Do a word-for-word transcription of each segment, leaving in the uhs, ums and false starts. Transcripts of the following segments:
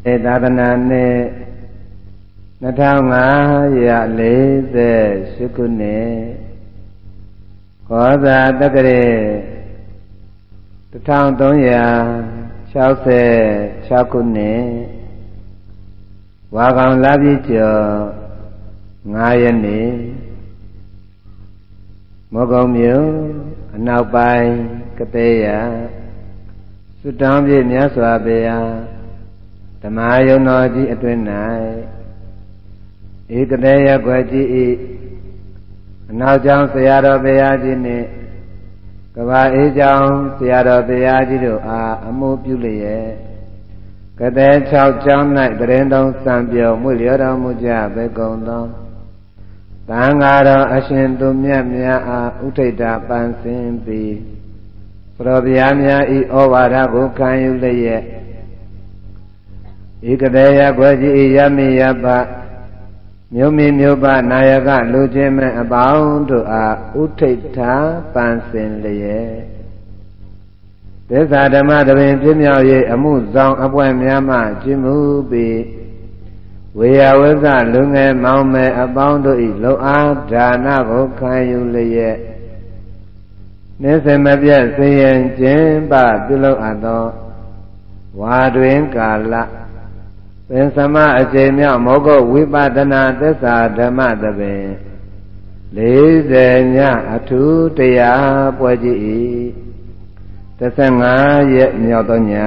သာသနာနှစ်နှစ်ထောင်ငါးရာလေးဆယ်ရှစ်ခုနှစ်ကောဇာတက္ကရာတစ်ထောင်သုံးရာခြောက်ဆယ်ခြောက်ခုနှစ်ဝါကောင်လပြည့်ကျော်ငါးရက်နေ့မောကုံမြို့အနောက်ပိုင်းကသေးရစွတောင်းပြည့်မြတ်စွာဘုရားဓမ္မယုံတော်ကြီးအတွင်၌ဧကသေးရကွယ်ကြီးဤအနောက်ကျောင်းဆရာတော်ဘုရားကြီးနှင့်ကဘာအေးကျောင်းဆရာတော်ဘုရားကြီးတို့အားအမှုပြုလျက်ကသေး၆ကျောင်း၌တရင်တုံးစံပြောမွေလျောတော်မူကြဘေကုံသောသံဃာတော်အရှင်သူမြတ်များအားဥထိတ်တာပန်းစင်ပြီးပရောဗျာများဤဩဝါဒကိုခံယူလျက်ဧကသေးရကွယ်ကြီးယမိယပမြို့မီမြို့ပနာယကလူချင်းမဲ့အပေါင်းတို့အားဥထိတ်တာပန်းစင်လျက်သစ္စာဓမ္မတပင်ပြည့်မြောက်၍အမှုဆောင်အပွဲများမှကျင့်မှုပြီးဝေယဝဇ္ဇလူငယ်မောင်မယ်အပေါင်းတို့၏လုံအားဒါနကိုခံယူလျက်နေစမပြတ်ဆင်းရဲခြင်းပပြုလုပ်အပ်သောဝါတွင်ကာလပင်စမအချိန်မြောက်မောဂုတ်ဝိပဿနာသစ္စာဓမ္မတပင်လေးဆယ်ညအထူးတရားပွဲကြီး၏တစ်ဆယ်ငါးရက်မြောက်သောည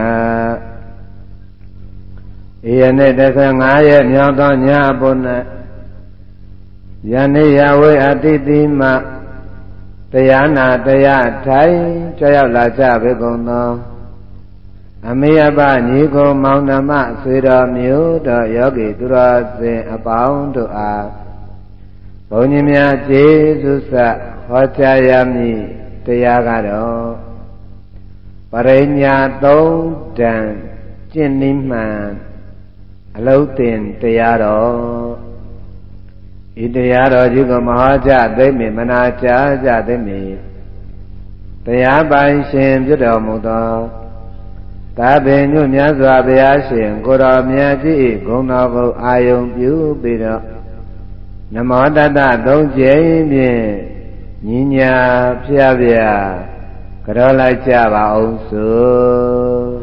ဤယနေ့တစ်ဆယ်ငါးရက်မြောက်သောညပုဏ္ဏယနေ့ယဝေအတိတိမတရားနာတရားထိုင်ကြောက်ရောက်လာကြပေကုန်သောအမေအပညီကိုမောင်နှမဆွေတော်မျိုးတော်ယောဂီသူတော်စင်အပေါင်းတို့အားဘုန်းကြီးများကျေးဇူးဆက်ဟောကြားရမည်တရားကတော့ပရိညာသုံးတန်ကျင့်နိမှန်အလုံးတင်တရားတော်ဤတရားတော်ကြီးကိုမဟောကြသိမ့်မီမနာကြားကြသိမ့်မီတရားပိုင်ရှင်ပြတော်မူသောသာပင်ညွတ်မြတ်စွာဘုရားရှင်ကိုတော်မြတ်ကြီးဂုဏတော်ကိုအာယုံပြုပြီးတော့နမောတတ္တသုံးကြိမ်ဖြင့်ညီညာဖျားဖျားကြောလိုက်ကြပါအောင်စို့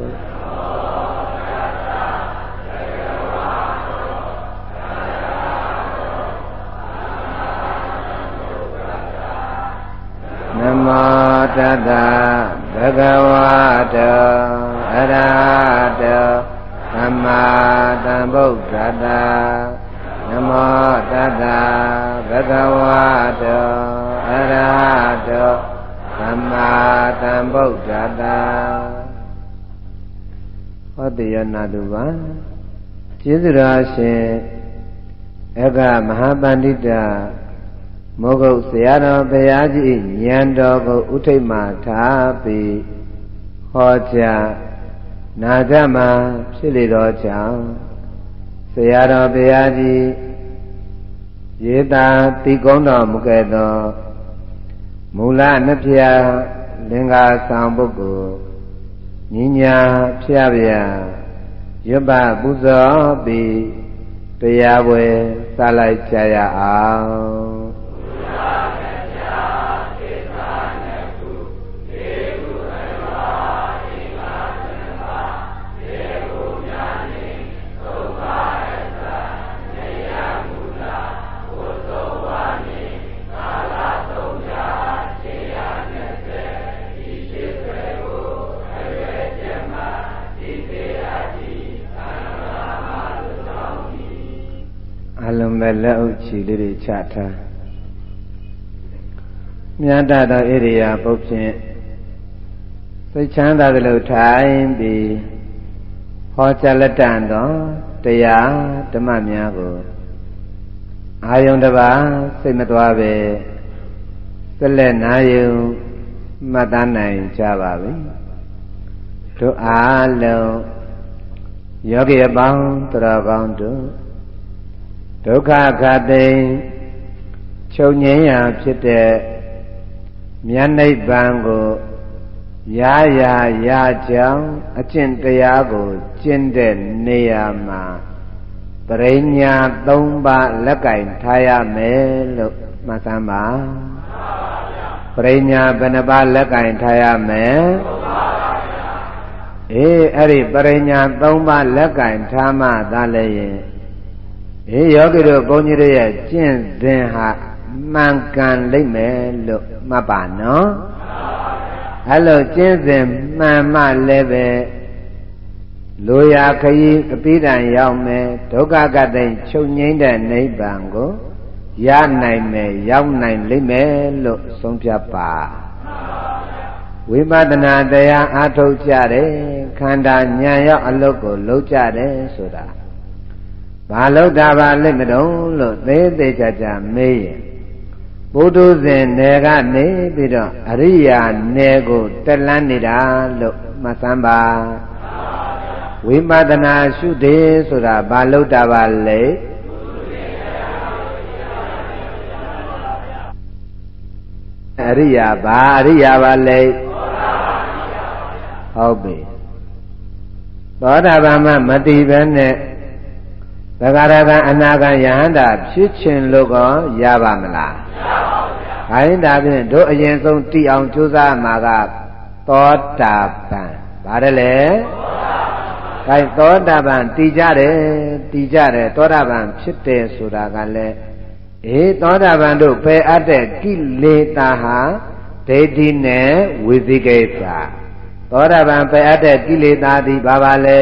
နမောတတ္တဘဂဝတောအရဟတောသမ္မာသမ္ဗုဒ္ဓတ္တနမောတတ္တဘဂဝတောအရဟတောသမ္မာသမ္ဗုဒ္ဓတ္တဟောတိယနာတုပါကျေးဇူးတော်ရှင်အက္ခမဟာပန္တိတမောဂုတ်ဆရာတော်ဘုရားကြီးဉာဏ်တော်ကိုဥထိတ်မှထားပြီးဟောကြားနာကြမှာဖြစ်လေတော်ကြောင့်ဆရာတော်ဘုရားကြီးရေတာတိကုံးတော်မူခဲ့သောမူလနှစ်ဖြာလင်္ကာဆောင်ပုဂ္ဂိုလ်ညီညာဖြာဗျာရွတ်ပပူဇော်ပြီးတရားပွဲစလိုက်ကြရအောင်အလုံးမဲ့လက်အုပ်ချီလေးတွေချထားမြတ်တာသောဣရိယာပုတ်ဖြင့်စိတ်ချမ်းသာသလိုထိုင်ပြီးဟောကြားလက်တန်သောတရားဓမ္မများကိုအာယုန်တစ်ပါးစိတ်မသွားပဲဆက်လက်နာယူမှတ်သားနိုင်ကြပါပြီတို့အားလုံးယောဂီအပေါင်းတော်ကောင်းတို့ဒုက္ခခတိချုပ်ငြိမ်းရာဖြစ်တဲ့မြတ်နိဗ္ဗာန်ကိုရာရာရာကြောင့်အကျင့်တရားကိုကျင့်တဲ့နေရာမှာပရိညာသုံးပါးလက်ကင်ထားရမယ်လို့မှတ်စမ်းပါပရိညာဘယ်နှပါးလက်ကင်ထားရမယ်အေးအဲ့ဒီပရိညာသုံးပါးလက်ကင်ထားမှသာလည်းရင်အေးယောဂီတို့ဘုန်းကြီးတို့ရဲ့ကျင့်စဉ်ဟာမှန်ကန်လိမ့်မယ်လို့မှတ်ပါနော်အဲ့လိုကျင့်စဉ်မှန်မှလည်းပဲလိုရာခရီးအပိဓာန်ရောက်မယ်ဒုက္ခကတိန်ချုပ်ငြိမ့်တဲ့နိဗ္ဗာန်ကိုရနိုင်မယ်ရောက်နိုင်လိမ့်မယ်လို့ဆုံးဖြတ်ပါဝိပဿနာတရားအားထုတ်ကြတယ်ခန္ဓာဉာဏ်ရောက်အလုပ်ကိုလုပ်ကြတယ်ဆိုတာဘာလို့တာပါလိမ့်မတုံးလို့သေးသေးချာချာမေးရင်ပုထုဇဉ်နယ်ကနေပြီးတော့အရိယာနယ်ကိုတက်လန်းနေတာလို့မှတ်စမ်းပါဝိပဿနာရှုတယ်ဆိုတာဘာလို့တာပါလဲအရိယာဘာအရိယာပါလဲဟုတ်ပြီသောတာပန်မှမတည်ဘဲနဲ့သဂရကံအနာကံယဟန္တာဖြစ်ခြင်းလို့ကောရပါမလားမရပါဘူးဗျာ။ခိုင်းဒါဖြင့်တို့အရင်ဆုံးတည်အောင်ကြိုးစားမှာကသောတာပန်ပါတယ်လေ။ခိုင်းသောတာပန်တည်ကြတယ်တည်ကြတယ်သောတာပန်ဖြစ်တယ်ဆိုတာကလည်းအေးသောတာပန်တို့ပယ်အပ်တဲ့ကိလေသာဟာဒိဋ္ဌိနဲ့ဝိသိကိစ္စသောတာပန်ပယ်အပ်တဲ့ကိလေသာသည်ဘာပါလဲ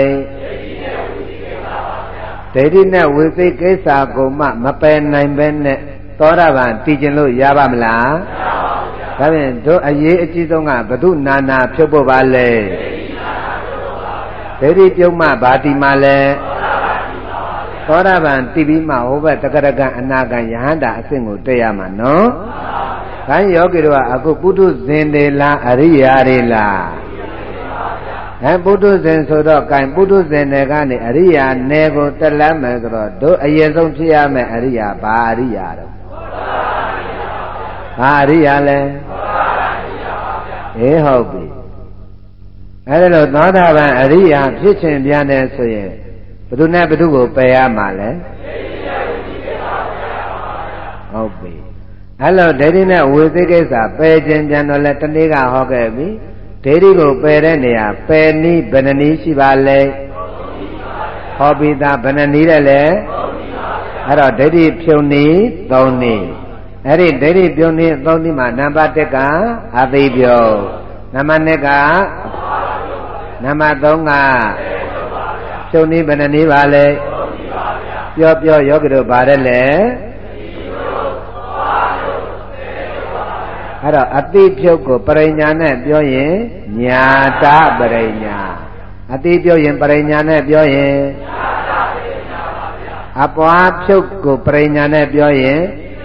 ဒိဋ္ဌိနဲ့ဝိသိကိစ္စကိုမှမပယ်နိုင်ပဲနဲ့သောတာပန်တည်ခြင်းလို့ရပါမလားမရပါဘူးဗျာဒါဖြင့်တို့အရေးအကြီးဆုံးကဘု து နာနာဖြုတ်ဖို့ပါလဲဒိဋ္ဌိပြုတ်မှဘာတည်မှလဲသောတာပန်တည်ပြီးမှဟိုဘက်တက္ကရကအနာကံယဟန္တာအဆင့်ကိုတက်ရမှာနော်။ခိုင်းယောဂီတို့ကအခုပုထုဇဉ်တွေလားအရိယာတွေလားအဲပုထုဇဉ်ဆိုတော့ gain ပုထုဇဉ်တွေကနေအရိယာနယ်ကိုတက်လမ်းမယ်ဆိုတော့တို့အရင်ဆုံးဖြစ်ရမယ်အရိယာဘာအရိယာတော့ဘာအရိယာလဲအေးဟုတ်ပြီအဲဒါလို့သောတာပန်အရိယာဖြစ်ခြင်းပြန်တယ်ဆိုရင်ဘယ်သူနဲ့ဘယ်သူကိုပယ်ရမှာလဲဟုတ်ပြီအဲလိုဒိဋ္ဌိနဲ့ဝိသိကိစ္စပယ်ခြင်းပြန်တော့လဲတနေ့ကဟောခဲ့ပြီဒိဋ္ဌိကိုပယ်တဲ့နေရာပယ်နည်းဘယ်နှနည်းရှိပါလဲဟောပြီးသားဘယ်နှနည်းလဲလဲအဲ့တော့ဒိဋ္ဌိဖြုံနည်းသုံးနည်းအဲ့ဒီဒိဋ္ဌိဖြုံနည်းသုံးနည်းမှာနံပါတ်တစ်ကအသိပြုံနံပါတ်နှစ်ကနံပါတ်သုံးကဖြုံနည်းဘယ်နှနည်းပါလဲပြောပြောယောဂီတို့ပါတယ်လေအဲ့တော့အတိဖြုတ်ကိုပရိညာနဲ့ပြောရင်ညာတပရိညာအတိပြောရင်ပရိညာနဲ့ပြောရင်ညာတပရိညာပါဗျာအပွားဖြုတ်ကိုပရိညာနဲ့ပြောရင်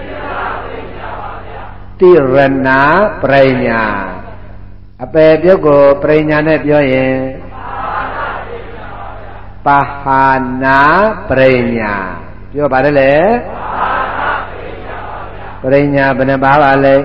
တိရဏပရိညာအပယ်ပြုတ်ကိုပရိညာနဲ့ပြောရင်ပါဟာနာပရိညာပြောပါတယ်လေပရိညာဘယ်နှပါပါလဲ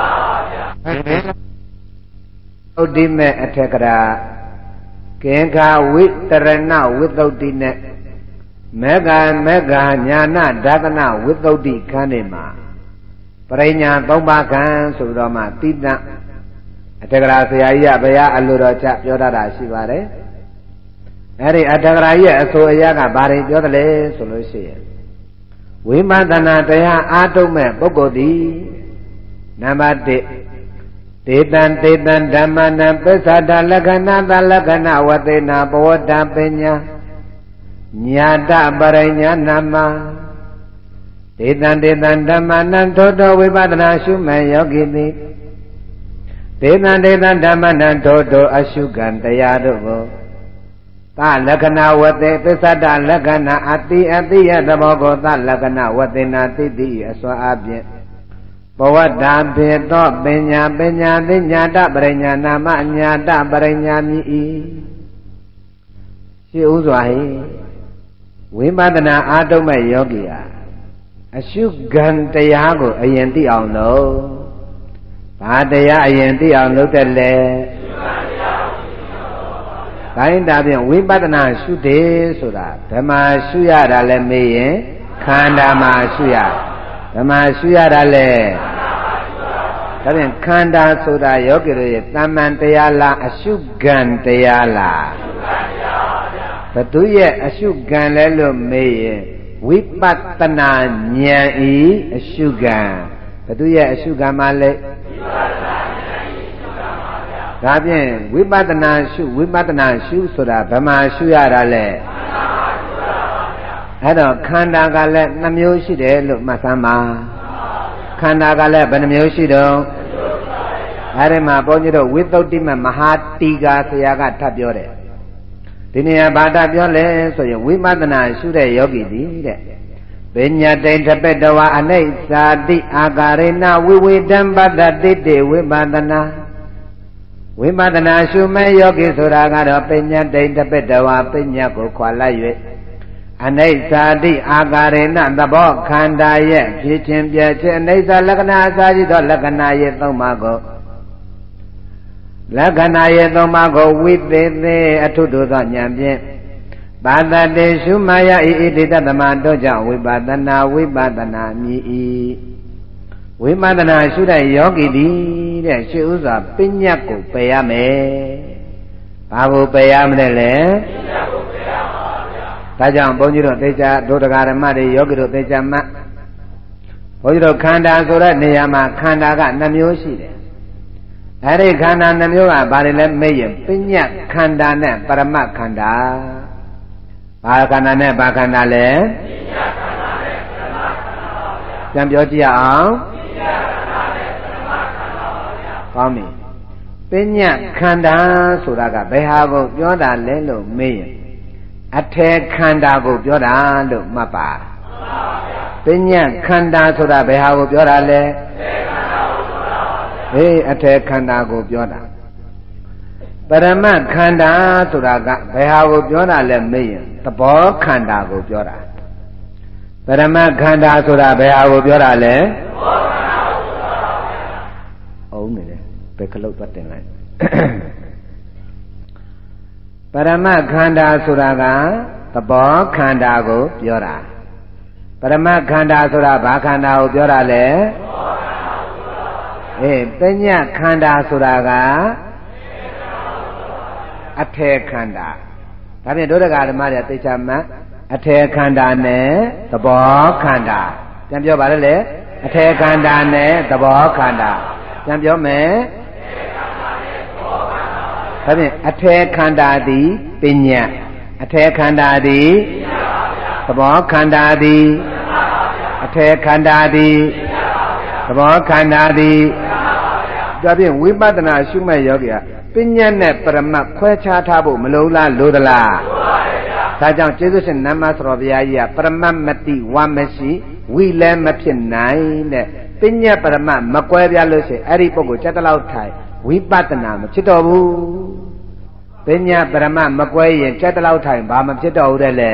သုတ်တိမဲ့အထက်ကရာကေခာဝိတရဏဝိသုတ်တိနဲ့မေဃမေဃညာနာဒါသနဝိသုတ်တိခန်းနေမှာပရိညာသုံးပါးခန်းဆိုတော့မှတိတံအထက်ကရာဆရာကြီးကဘုရားအလိုတော်ချပြောတာရှိပါတယ်အဲ့ဒီအထက်ကရာကြီးရဲ့အဆိုအရကဘာတွေပြောတယ်လဲဆိုလို့ရှိရင်ဝိပဿနာတရားအားထုတ်မဲ့ပုဂ္ဂိုလ်သည်နံပါတ်တစ်တေတံတေတံဓမ္မနံပစ္ဆဒလက္ခဏာတလက္ခဏဝတေနာဘဝတ္တပညာညာတပရိညာနာမတေတံတေတံဓမ္မနံထိုတောဝိပဿနာရှုမဲ့ယောဂီသည်တေတံတေတံဓမ္မနံထိုတောအရှုခံတရားတို့ကိုသလက္ခဏဝတေပစ္ဆဒလက္ခဏာအတိအတိယသဘောကိုသလက္ခဏဝတေနာတိတိအစွမ်းအဖြင့်ဘဝတ္တဘေသောပညာပညာသိညာတပရိညာနာမညာတပရိညာမိဤရှိဥစွာဟိဝိပဿနာအားထုတ်မဲ့ယောဂီဟာအရှုခံတရားကိုအရင်သိအောင်လို့ဘာတရားအရင်သိအောင်လုပ်တယ်လဲတိုင်းဒါဖြင့်ဝိပဿနာရှုတယ်ဆိုတာဓမ္မရှုရတာလည်းမေးရင်ခန္ဓာမှာရှုရဓမ္မရှုရတာလည်းဒါဖြင့်ခန္ဓာဆိုတာယောဂီတို့ရဲ့တမ္မန်တရားလားအရှုကံတရားလားဘသူရဲ့အရှုကံလဲလို့မေးရင်ဝိပဿနာဉာဏ်ဤအရှုကံဘသူရဲ့အရှုကံမှာလဲဒါဖြင့်ဝိပဿနာရှုဝိပဿနာရှုဆိုတာဗမာရှုရတာလဲအဲ့တော့ခန္ဓာကလည်းနှမျိုးရှိတယ်လို့မှတ်သားပါခန္ဓာကလည်းဘယ်နှမျိုးရှိတော့အဲ့ဒီမှာဘုန်းကြီးတို့ဝိသုဒ္ဓိမမဟာတီကာဆရာကထပ်ပြောတယ်ဒီနေရာဘာတာပြောလဲဆိုရင်ဝိပဿနာရှုတဲ့ယောဂီသည်တဲ့ပညာတိန်တပတဝအနိစ္စတိအာကာရေနဝိဝေတံပတ္တတိတေဝိပဿနာဝိပဿနာရှုမဲ့ယောဂီဆိုတာကတော့ပညာတိန်တပတဝပညာကိုခွာလိုက်၍အနိစ္စတိအာကာရေနသဘောခန္ဓာရဲ့ဖြစ်ခြင်းပြည့်ခြင်းအနိစ္စလက္ခဏာအစာရှိသောလက္ခဏာရဲ့သုံးပါးကိုလက္ခဏာရဲ့သုံးပါးကိုဝိသေသေအထုတို့သောဉာဏ်ဖြင့်ပါတတေရှုမယဤဣတိတသမတို့ကြောင့်ဝိပဿနာဝိပဿနာမြည်ဤဝိပဿနာရှုတဲ့ယောဂီဒီတဲ့ရှုဥစွာပညာကိုပယ်ရမယ်။ဘာကိုပယ်ရမလဲလဲ။ပညာကိုပယ်ရပါဗျာ။ဒါကြောင့်ဘုန်းကြီးတို့သေချာဒုဒကာဓမ္မတွေယောဂီတို့သေချာမှဘုန်းကြီးတို့ခန္ဓာဆိုတဲ့နေရာမှာခန္ဓာကနှမျိုးရှိတယ်။အဲဒီခန္ဓာနှမျိုးကဘာတွေလဲမေးရင်ပညာခန္ဓာနဲ့ပရမတ်ခန္ဓာ။ဘာခန္ဓာနဲ့ဘာခန္ဓာလဲ။ပညာခန္ဓာနဲ့ပရမတ်ခန္ဓာပါဗျာ။ပြန်ပြောကြည့်အောင်။ကောင်းပြီပညာခန္ဓာဆိုတာကဘယ်ဟာကိုပြောတာလဲလို့မေးရင်အထေခန္ဓာကိုပြောတာလို့မှတ်ပါပညာခန္ဓာဆိုတာဘယ်ဟာကိုပြောတာလဲဟေးအထေခန္ဓာကိုပြောတာပရမတ်ခန္ဓာဆိုတာကဘယ်ဟာကိုပြောတာလဲမေးရင်သဘောခန္ဓာကိုပြောတာပရမတ်ခန္ဓာဆိုတာဘယ်ဟာကိုပြောတာလဲသဘောခန္ဓာကိုပြောတာအောင်နေတယ်ဘယ်ကလုတ်သွားတင်လိုက်ပရမတ်ခန္ဓာဆိုတာကသဘောခန္ဓာကိုပြောတာပရမတ်ခန္ဓာဆိုတာဘာခန္ဓာကိုပြောတာလဲအေးပညာခန္ဓာဆိုတာကအထေခန္ဓာဒါဖြင့်ဒုဒကာဓမ္မတွေသိချာမှအထေခန္ဓာနဲ့သဘောခန္ဓာပြန်ပြောပါလေလေအထေခန္ဓာနဲ့သဘောခန္ဓာပြန်ပြောမယ်ဒါဖြင့်အထေခန္ဓာသည်ပညာအထေခန္ဓာသည်သဘောခန္ဓာသည်အထေခန္ဓာသည်သဘောခန္ဓာသည်ဒါဖြင့်ဝိပဿနာရှုမဲ့ယောဂီကပညာနဲ့ပရမတ်ခွဲခြားထားဖို့မလိုလားလိုသလားဒါကြောင့်ကျေးဇူးရှင်နမသရောဘုရားကြီးကပရမတ်မတိဝါမရှိဝိလည်းမဖြစ်နိုင်တဲ့ပညာပရမတ်မကွဲပြားလို့ရှိရင်အဲ့ဒီပုဂ္ဂိုလ်ချက်တလောက်ထိုင်ဝိပဿနာမဖြစ်တော့ဘူးပညာပရမတ်မကွဲရင်ချက်တလောက်ထိုင်ဘာမဖြစ်တော့ဘူးတဲ့လေ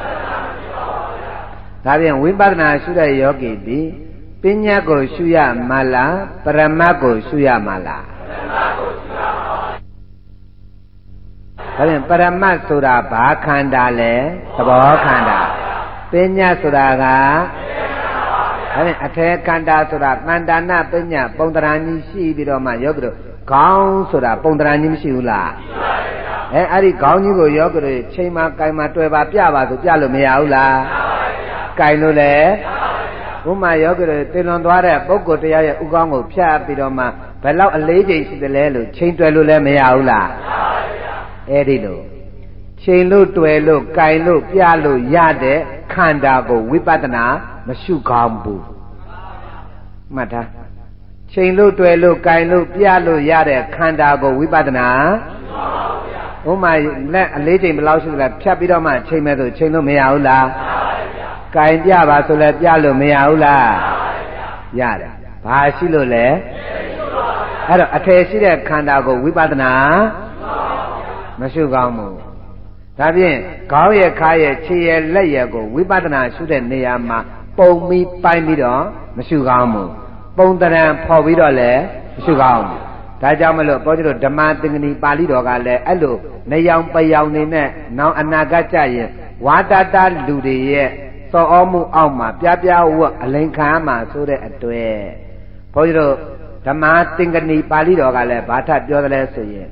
ဒါဖြင့်ဝိပဿနာရှုတဲ့ယောဂီဒီပညာကိုရှုရမလားပရမတ်ကိုရှုရမလားပရမတ်ကိုရှုရပါဘူးဒါဖြင့်ပရမတ်ဆိုတာဘာခန္ဓာလဲသဘောခန္ဓာပညာဆိုတာကဒါဖြင့်အထေခန္ဓာဆိုတာတန်တာနာပညာပုံတရာကြီးရှိပြီးတော့မှယောဂီတို့ခေါင်းဆိုတာပုံတရာကြီးမရှိဘူးလားရှိပါရဲ့ဗျာအဲအဲ့ဒီခေါင်းကြီးကိုယောဂီတို့ချိန်မှာကင်မှာတွေ့ပါပြပါဆိုပြလို့မရဘူးလားရပါဗျာကင်လို့လေရပါဗျာဘုမာယောဂီတို့တင်လွန်သွားတဲ့ပုဂ္ဂိုလ်တရားရဲ့ဥကောင်းကိုဖြတ်ပြီးတော့မှဘယ်လောက်အလေးချိန်ရှိသလဲလို့ချိန်တွေ့လို့လည်းမရဘူးလားရပါဗျာအဲ့ဒီလိုချိန်လို့တွေ့လို့ကင်လို့ပြလို့ရတဲ့ခန္ဓာကိုဝိပဿနာမရှုကောင်းဘူးမှတ်ထားချိန်လို့တွေ့လို့ကင်လို့ပြလို့ရတဲ့ခန္ဓာကိုဝိပဿနာဘုမာလက်အလေးချိန်ဘယ်လောက်ရှိသလဲဖြတ်ပြီးတော့မှချိန်မဲ့ဆိုချိန်လို့မရဘူးလားကင်ပြပါဆိုလဲပြလို့မရဘူးလားရတယ်ဘာရှိလို့လဲအဲ့တော့အထည်ရှိတဲ့ခန္ဓာကိုဝိပဿနာမရှုကောင်းဘူးဒါဖြင့်ခေါင်းရဲ့ခါရဲ့ခြေရဲ့လက်ရဲ့ကိုဝိပဿနာရှုတဲ့နေရာမှာပုံပြီးပိုင်းပြီးတော့မရှုကောင်းဘူးပုံတရံဖော်ပြီးတော့လည်းမရှုကောင်းဘူးဒါကြောင့်မလို့ဘုန်းကြီးတို့ဓမ္မသင်္ကနီပါဠိတော်ကလည်းအဲ့လိုနေရောင်ပယောင်နေနဲ့နောက်အနာဂတ်ကြရင်ဝါတတလူတွေရဲ့စောဩမှုအောက်မှာပြပြဝတ်အလိန်ခံမှာဆိုတဲ့အတွေ့ဘုန်းကြီးတို့ဓမ္မသင်္ကနီပါဠိတော်ကလည်းဘာထပြောတယ်လဲဆိုရင်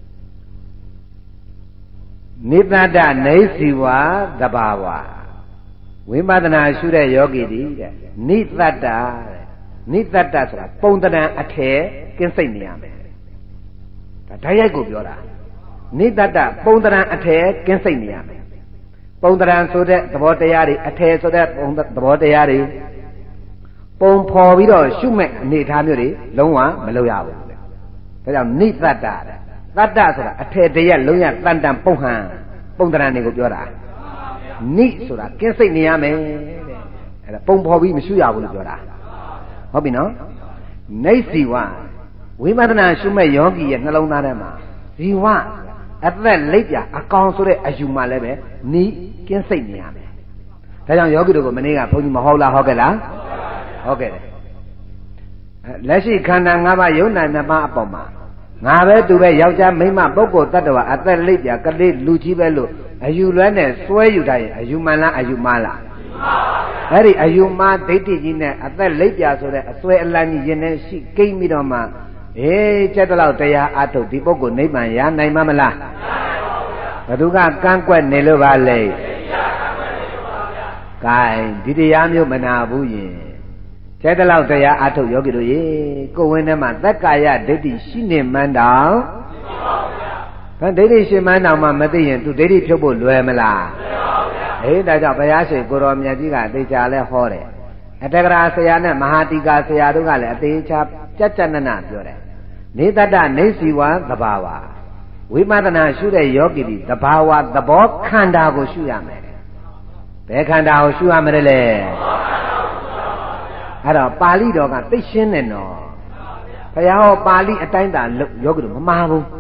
နိတ္တနေစီဝါတဘာဝဝိပဿနာရှုတဲ့ယောဂီတွေတဲ့နိတ္တတဲ့နိတ္တဆိုတာပုံတဏ္ဍအထည်ကင်းစိတ်နေရမယ်ဒါဓာတ်ရိုက်ကိုပြောတာနိတ္တပုံတဏ္ဍအထည်ကင်းစိတ်နေရမယ်ပုံတဏ္ဍဆိုတဲ့သဘောတရားတွေအထည်ဆိုတဲ့ပုံသဘောတရားတွေပုံဖော်ပြီးတော့ရှုမဲ့အနေထားမျိုးတွေလုံးဝမလုပ်ရဘူးလေဒါကြောင့်နိတ္တတဲ့တတ္တဆိုတာအထည်တရက်လုံးရတန်တန်ပုံဟန်ပုံတဏ္ဍတွေကိုပြောတာနိဆိုတာကင်းစိတ်နေရမယ်တဲ့အဲ့ဒါပုံဖော်ပြီးမရှုရဘူးလို့ပြောတာဟုတ်ပြီနော်နေစီဝဝိပဿနာရှုမဲ့ယောဂီရဲ့နှလုံးသားထဲမှာဇီဝအသက်လိပ်ပြအကောင်ဆိုတဲ့အယူမှလည်းပဲနိကင်းစိတ်နေရမယ်ဒါကြောင့်ယောဂီတို့ကမနေ့ကဘုန်းကြီးမဟုတ်လားဟုတ်ကဲ့လားဟုတ်ကဲ့တယ်လက်ရှိခန္ဓာ၅ပါးယုံနာနှစ်ပါးအပေါ်မှာငါပဲသူပဲယောက်ျားမိန်းမပုဂ္ဂိုလ်တ attva အသက်လိပ်ပြကလေးလူကြီးပဲလို့အယူလွဲနဲ့စွဲယူတိုင်းအယူမှန်လားအယူမှားလားအဲ့ဒီအယူမှားဒိဋ္ဌိကြီးနဲ့အသက်လိပ်ပြဆိုတဲ့အစွဲအလန်းကြီးရင်နဲ့ရှိကိမ့်ပြီးတော့မှအေးကျက်တော့တရားအထုတ်ဒီပုဂ္ဂိုလ်နိဗ္ဗာန်ရနိုင်မှာမလားဘယ်သူကကန့်ကွက်နေလို့ပါလဲကဲဒီတရားမျိုးမနာဘူးယင်ကျက်တော့တရားအထုတ်ယောဂီတို့ရေကိုယ်ဝင်းထဲမှာသက္ကာယဒိဋ္ဌိရှိနေမှန်းတောင်ဘာဒိဋ္ဌိရှင်မှန်းတောင်မှမသိရင်သူဒိဋ္ဌိဖြုတ်ဖို့လွယ်မလားအေးဒါကြောင့်ဘုရားရှင်ကိုရောမြတ်ကြီးကအသေးချာလဲဟောတယ်အတ္တကရာဆရာနဲ့မဟာတိကာဆရာတို့ကလည်းအသေးချာကြက်ကြနနပြောတယ်နေတ္တနေစီဝါသဘာဝဝိပဿနာရှုတဲ့ယောဂီဒီသဘာဝသဘောခန္ဓာကိုရှုရမယ်ဘယ်ခန္ဓာကိုရှုရမလဲလဲအဲ့တော့ပါဠိတော်ကသိရှင်းတယ်နော်ဘုရားဟောပါဠိအတိုင်းသာယောဂီတို့မမှားဘူး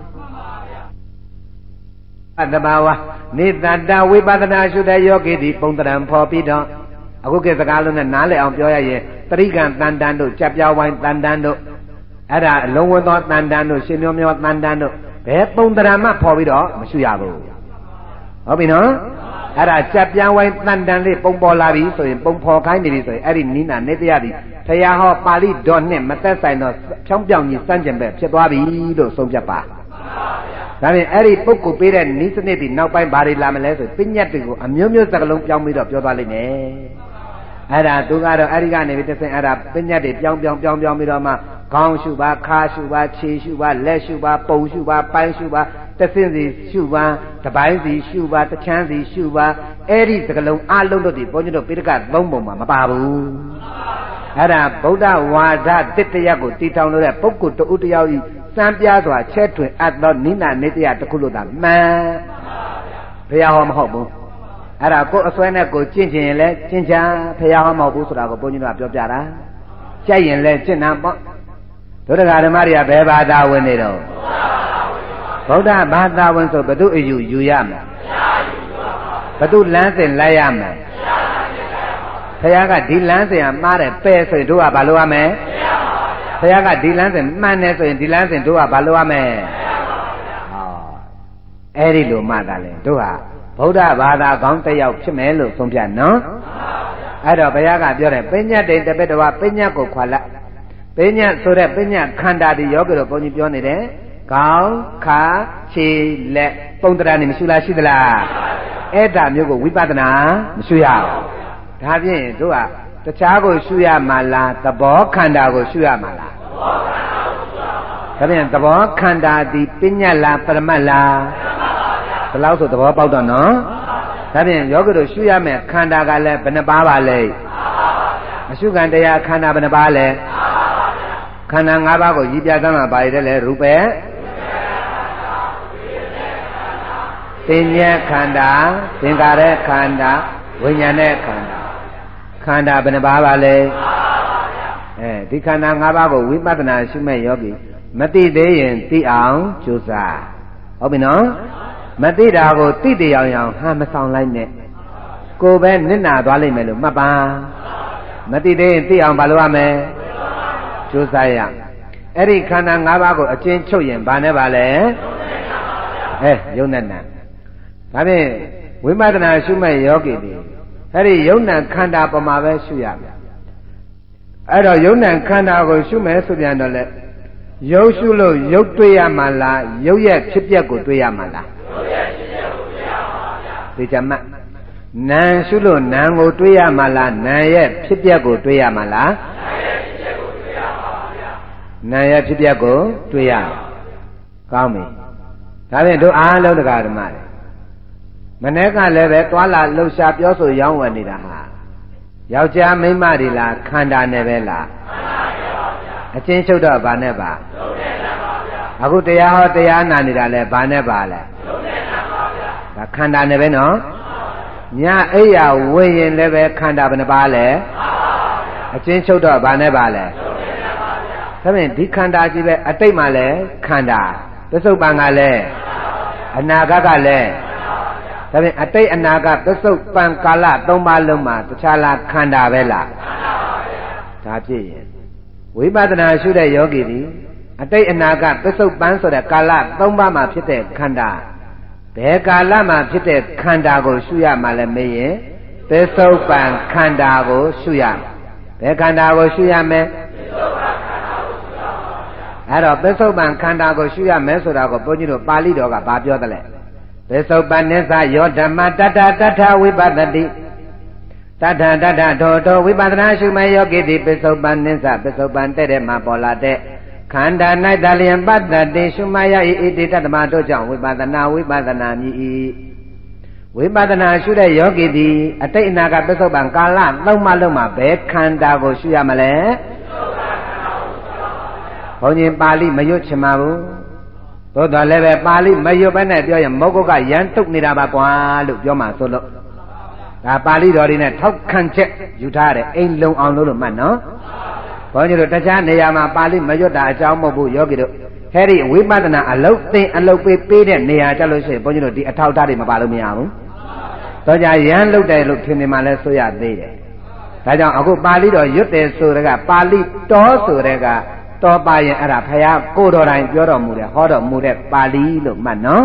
သဘာဝနေတ္တဝိပဿနာရှုတဲ့ယောဂီဒီပုံတံဖော်ပြီးတော့အခုကစကားလုံးနဲ့နားလည်အောင်ပြောရရင်တရိကံတန်တန်တို့ကြက်ပြောင်းဝိုင်းတန်တန်တို့အဲ့ဒါအလုံးဝသောတန်တန်တို့ရှင်မျိုးမျိုးတန်တန်တို့ဘယ်ပုံတံမှဖော်ပြီးတော့မရှုရဘူးဟုတ်ပြီနော်အဲ့ဒါကြက်ပြောင်းဝိုင်းတန်တန်လေးပုံပေါ်လာပြီဆိုရင်ပုံဖော်ခိုင်းနေပြီဆိုရင်အဲ့ဒီနိနာနေတရားဒီဘုရားဟောပါဠိတော်နဲ့မသက်ဆိုင်တော့ဖြောင်းပြောင်းကြီးစမ်းကြံပဲဖြစ်သွားပြီလို့ဆုံးဖြတ်ပါဒါဖြင့်အဲ့ဒီပုဂ္ဂိုလ်ပေးတဲ့နိစနစ်ဒီနောက်ပိုင်းဘာတွေလာမလဲဆိုပညတ်တွေကိုအမျိုးမျိုးစကားလုံးပြောင်းပြီးတော့ပြောသွားလိမ့်မယ်အဲ့ဒါသူကတော့အဲ့ဒီကနေပြီးတစ်ဆင့်အဲ့ဒါပညတ်တွေပြောင်းပြောင်းပြောင်းပြောင်းပြီးတော့မှခေါင်းရှုပါခါရှုပါခြေရှုပါလက်ရှုပါပုံရှုပါပိုင်းရှုပါတစ်ဆင့်စီရှုပါတစ်ပိုင်းစီရှုပါတစ်ချမ်းစီရှုပါအဲ့ဒီစကားလုံးအလုံးတို့ဒီဘုန်းကြီးတို့ပိဋကသုံးပုံမှာမပါဘူးအဲ့ဒါဗုဒ္ဓဝါဒတစ်တရက်ကိုတည်ထောင်လို့တဲ့ပုဂ္ဂိုလ်တဦးတယောက်ဤစံပြားစွာချဲ့ထွင်အပ်သောနိနာနေတရားတစ်ခုလို့သာမှန်ဘုရားဟောမဟုတ်ဘူးအဲ့ဒါကိုယ်အစွဲနဲ့ကိုကျင့်ချင်ရင်လည်းကျင့်ချဘုရားဟောမဟုတ်ဘူးဆိုတာကိုဘုန်းကြီးတို့ကပြောပြတာကြိုက်ရင်လည်းကျင့်တာပေါ့ဒုဒကာဓမ္မတွေကဘယ်ဘာသာဝင်နေတော့ဗုဒ္ဓဘာသာဝင်ဆိုဘု து အယူယူရမယ်ဘု து လမ်းစဉ်လိုက်ရမယ်ဘုရားကဒီလမ်းစဉ်ကမှားတယ်ပဲဆိုရင်တို့ကဘာလုပ်ရမလဲဘုရားကဒီလမ်းစဉ်မှန်တယ်ဆိုရင်ဒီလမ်းစဉ်တို့ကဘာလုပ်ရမလဲဟောအဲ့ဒီလိုမှသာလဲတို့ဟာဗုဒ္ဓဘာသာကောင်းတစ်ယောက်ဖြစ်မယ်လို့ဆုံးဖြတ်နော်အဲ့တော့ဘုရားကပြောတယ်ပညတ်တိတပိတဝပညတ်ကိုခွာလိုက်ပညတ်ဆိုတဲ့ပညတ်ခန္ဓာဒီယောဂီတို့ဘုန်းကြီးပြောနေတယ်ခေါင်းခါခြေလက်ပုံတရာနေမရှိလားရှိသလားအဲ့ဒါမျိုးကိုဝိပဿနာမရှုရဘူးဒါဖြင့်တို့ကတခြားကိုရှုရမှာလားသဘောခန္ဓာကိုရှုရမှာလားသဘောခန္ဓာကိုရှုရမှာဒါဖြင့်သဘောခန္ဓာဒီပညတ်လားပရမတ်လားပရမတ်ပါဗျာဘယ်လောက်ဆိုသဘောပေါက်တော့နော်ဒါဖြင့်ယောဂီတို့ရှုရမယ်ခန္ဓာကလည်းဘယ်နှပါးပါလဲအရှုခံတရားခန္ဓာဘယ်နှပါးလဲခန္ဓာ၅ပါးကိုရည်ပြသမှာပါရတဲ့လေရူပသင်ညက်ခန္ဓာသင်္ကာရခန္ဓာဝိညာဉ်နဲ့ခန္ဓာခန္ဓာဘယ်နှပါးပါလဲအဲဒီခန္ဓာ၅ပါးကိုဝိပဿနာရှုမဲ့ယောဂီမသိသေးရင်သိအောင်ကြိုးစားဟုတ်ပြီနော်မသိတာကိုသိတရားအောင်ဟာမဆောင်လိုက်နဲ့ကိုယ်ပဲနစ်နာသွားလိမ့်မယ်လို့မှတ်ပါမသိသေးရင်သိအောင်ဘာလုပ်ရမလဲကြိုးစားရအဲ့ဒီခန္ဓာ၅ပါးကိုအကျဉ်းချုပ်ရင်ဘာနဲ့ပါလဲအဲယုံနဲ့နာဒါဖြင့်ဝိပဿနာရှုမဲ့ယောဂီတွေအဲ့ဒီယုံနဲ့ခန္ဓာပမာပဲရှုရမယ်အဲ့တော့ယုံနဲ့ခန္ဓာကိုရှုမယ်ဆိုပြန်တော့လေရုပ်ရှုလို့ရုပ်တွေ့ရမှာလားရုပ်ရဲ့ဖြစ်ပျက်ကိုတွေ့ရမှာလားရုပ်ရဲ့ဖြစ်ပျက်ကိုတွေ့ရမှာပါဗျာဒီကြမှာနာမ်ရှုလို့နာမ်ကိုတွေ့ရမှာလားနာမ်ရဲ့ဖြစ်ပျက်ကိုတွေ့ရမှာလားနာမ်ရဲ့ဖြစ်ပျက်ကိုတွေ့ရမှာကောင်းပြီဒါဖြင့်တို့အားလုံးတရားဓမ္မတွေမနေ့ကလည်းပဲတွာလာလှုပ်ရှားပြောဆိုရောင်းဝယ်နေတာဟာယောက်ျားမိန်းမတွေလားခန္ဓာနဲ့ပဲလားခန္ဓာနဲ့ပါဗျာအချင်းချုပ်တော့ဘာနဲ့ပါလုံးနဲ့ပါဗျာအခုတရားဟောတရားနာနေတာလဲဘာနဲ့ပါလဲလုံးနဲ့ပါဗျာဒါခန္ဓာနဲ့ပဲနော်ညအိယာဝိရင်လည်းပဲခန္ဓာဘယ်နှပါလဲအချင်းချုပ်တော့ဘာနဲ့ပါလဲလုံးနဲ့ပါဗျာဒါဖြင့်ဒီခန္ဓာကြီးပဲအတိတ်မှာလဲခန္ဓာပစ္စုပန်ကလည်းအနာဂတ်ကလည်းဒါဖြင့်အတိတ်အနာဂတ်ပစ္စုပန်ကာလသုံးပါးလုံးမှာတခြားလားခန္ဓာပဲလားခန္ဓာပါဗျာဒါဖြစ်ရင်ဝိပဿနာရှုတဲ့ယောဂီဒီအတိတ်အနာဂတ်ပစ္စုပန်ဆိုတဲ့ကာလသုံးပါးမှာဖြစ်တဲ့ခန္ဓာဘယ်ကာလမှာဖြစ်တဲ့ခန္ဓာကိုရှုရမှာလဲမေးရင်ပစ္စုပန်ခန္ဓာကိုရှုရမယ်ဘယ်ခန္ဓာကိုရှုရမလဲအဲ့တော့ပစ္စုပန်ခန္ဓာကိုရှုရမယ်ဆိုတာကိုဘုန်းကြီးတို့ပါဠိတော်ကဘာပြောသလဲပစ္စုပန်နိစ္စယောဓမ္မတတ္ထတတ္ထဝိပဿတိတတ္ထတတ္ထထောထောဝိပဿနာရှုမဲ့ယောဂီတိပစ္စုပန်နိစ္စပစ္စုပန်တဲ့တဲ့မှာပေါ်လာတဲ့ခန္ဓာ၌တလျင်ပတ္တတိရှုမယဤဣတိတတ္တမတို့ကြောင့်ဝိပဿနာဝိပဿနာမြည်၏ဝိပဿနာရှုတဲ့ယောဂီသည်အတိတ်အနာဂတ်ပစ္စုပန်ကာလသုံးပါးလုံးမှာဘယ်ခန္ဓာကိုရှုရမလဲဘုန်းကြီးပါဠိမရွတ်ချင်ပါဘူးသို့တော်လည်းပဲပါဠိမရွတ်ဘဲနဲ့ပြောရင်မောဂုတ်ကရန်တုတ်နေတာပါကွာလို့ပြောမှဆိုလို့ဒါပါဠိတော်တွေနဲ့ထောက်ခံချက်ယူထားတယ်အိမ်လုံအောင်လို့လို့မှတ်နော်ဘုန်းကြီးတို့တခြားနေရာမှာပါဠိမရွတ်တာအကြောင်းမဟုတ်ဘူးယောဂီတို့ဟဲ့ဒီဝိပဿနာအလုတ်သိအလုတ်ပေးပေးတဲ့နေရာကြလို့ရှိရင်ဘုန်းကြီးတို့ဒီအထောက်အထားတွေမပါလို့မရဘူးတော့ကြရန်လုတ်တယ်လို့ထင်နေမှလဲဆိုရသေးတယ်ဒါကြောင့်အခုပါဠိတော်ရွတ်တယ်ဆိုတဲ့ကပါဠိတော်ဆိုတဲ့ကတော်ပါရင်အဲ့ဒါဖယားကိုတော်တိုင်ပြောတော်မူတဲ့ဟောတော်မူတဲ့ပါဠိလို့မှတ်နော်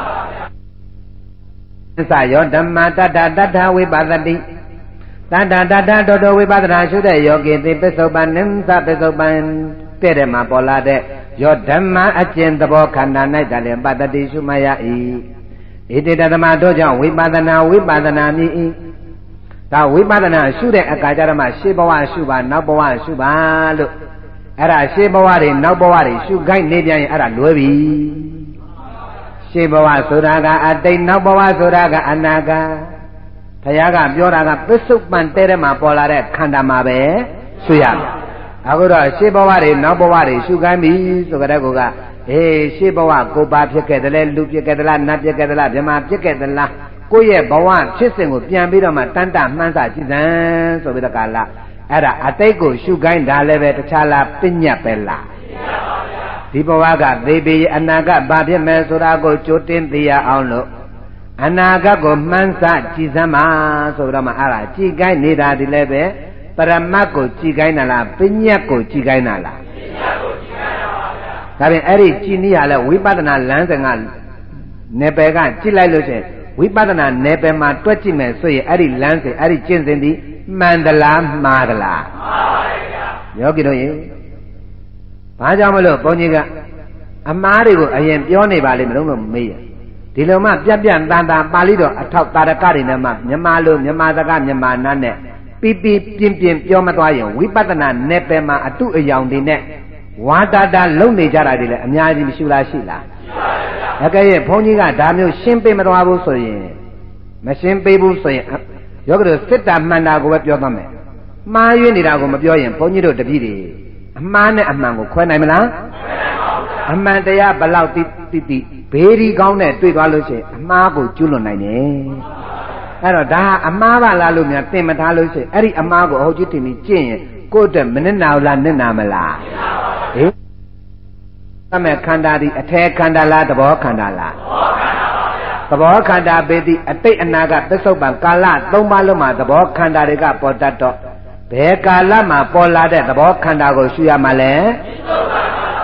သစ္စာယောဓမ္မတတ္တတတ္ထဝိပဿတိတတ္တတတ္ထတောတောဝိပဿနာရှုတဲ့ယောဂီတိပစ္စုပန်နိစ္စပစ္စုပန်တဲ့တဲ့မှာပေါ်လာတဲ့ယောဓမ္မအကျင့်သဘောခန္ဓာ၌တလည်းပတ္တိရှုမယ၏ဣတိတသမတို့ကြောင့်ဝိပဿနာဝိပဿနာမြည်၏ဒါဝိပဿနာရှုတဲ့အခါကျတော့မှရှေးဘဝရှုပါနောက်ဘဝရှုပါလို့အဲ့ဒါရှေးဘဝတွေနောက်ဘဝတွေရှုခိုင်းနေပြန်ရင်အဲ့ဒါလွဲပြီရှေးဘဝဆိုတာကအတိတ်နောက်ဘဝဆိုတာကအနာဂတ်ဘုရားကပြောတာကပစ္စုပန်တဲထဲမှာပေါ်လာတဲ့ခန္ဓာမှာပဲရှုရမယ်အခုတော့ရှေးဘဝတွေနောက်ဘဝတွေရှုခိုင်းပြီဆိုကြတဲ့ကောကအေးရှေးဘဝကိုပါဖြစ်ခဲ့တယ်လဲလူဖြစ်ခဲ့တယ်လားနတ်ဖြစ်ခဲ့တယ်လားဗြဟ္မာဖြစ်ခဲ့တယ်လားကိုယ့်ရဲ့ဘဝဖြစ်စဉ်ကိုပြန်ပြီးတော့မှတန်တမှန်းစာကြည့်စမ်းဆိုပြီးတော့ကလာအဲ့ဒါအတိတ်ကိုရှုခိုင်းတာလည်းပဲတခြားလားပညာပဲလားဒီဘဝကသေပေအနာဂတ်ဘာဖြစ်မယ်ဆိုတာကိုကြိုတင်သိရအောင်လို့အနာဂတ်ကိုမှန်းဆကြည်စမ်းပါဆိုတော့မှအဲ့ဒါကြည်ခိုင်းနေတာဒီလည်းပဲပရမတ်ကိုကြည်ခိုင်းတာလားပညာကိုကြည်ခိုင်းတာလားပညာကိုကြည်ခိုင်းတာပါဗျာဒါပြင်အဲ့ဒီကြည်နည်းရလဲဝိပဿနာလမ်းစဉ်ကနယ်ပယ်ကကြည်လိုက်လို့ရှိရင်ဝိပဿနာနယ်ပယ်မှာတွက်ကြည့်မယ်ဆိုရင်အဲ့ဒီလမ်းစဉ်အဲ့ဒီကျင့်စဉ်ဒီမှန်သလားမှားသလားမှားပါဗျာယောဂီတို့ရေဘာကြောင့်မလို့ဘုန်းကြီးကအမှားတွေကိုအရင်ပြောနေပါလိမ့်မလို့လို့မေးရဒီလိုမှပြက်ပြက်တန်တန်ပါဠိတော်အထောက်တာရကတွေနဲ့မှမြန်မာလိုမြန်မာစကားမြန်မာနာနဲ့ပြပြပြင်းပြင်းပြောမသွားရင်ဝိပဿနာနယ်ပယ်မှာအတုအယောင်တွေနဲ့ဝါတာတာလုံနေကြတာတွေလည်းအများကြီးမရှိလားရှိလားရှိပါဗျာဒါကဲဘုန်းကြီးကဒါမျိုးရှင်းပေးမသွားဘူးဆိုရင်မရှင်းပေးဘူးဆိုရင်ယောဂီတို့စစ်တာမှန်တာကိုပဲပြောသွားမယ်မှားယွင်းနေတာကိုမပြောရင်ဘုန်းကြီးတို့တပည့်တွေအမှားနဲ့အမှန်ကိုခွဲနိုင်မလားအမှန်တရားဘလောက်တိတိတိဘေးဒီကောင်းနဲ့တွေ့သွားလို့ရှိရင်အမှားကိုကျွလွန်နိုင်တယ်အဲ့တော့ဒါအမှားပါလားလို့များသင်မထားလို့ရှိရင်အဲ့ဒီအမှားကိုအဟုတ်ကြီးတင်ပြီးကျင့်ရင်ကိုယ့်အတွက်မနစ်နာလားနစ်နာမလားဟင်သမက်ခန္ဓာဒီအထဲခန္ဓာလားသဘောခန္ဓာလားသဘောခန္ဓာပေတိအတိတ်အနာကပစ္စုပန်ကာလသုံးပါးလုံးမှာသဘောခန္ဓာတွေကပေါ်တတ်တော့ဘယ်ကာလမှာပေါ်လာတဲ့သဘောခန္ဓာကိုရှုရမှာလဲပစ္စုပန်ခန္ဓာ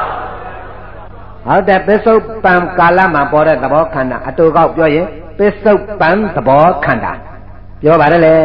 ဟုတ်တယ်ပစ္စုပန်ကာလမှာပေါ်တဲ့သဘောခန္ဓာအတူကောက်ပြောရင်ပစ္စုပန်သဘောခန္ဓာပြောပါတယ်လေ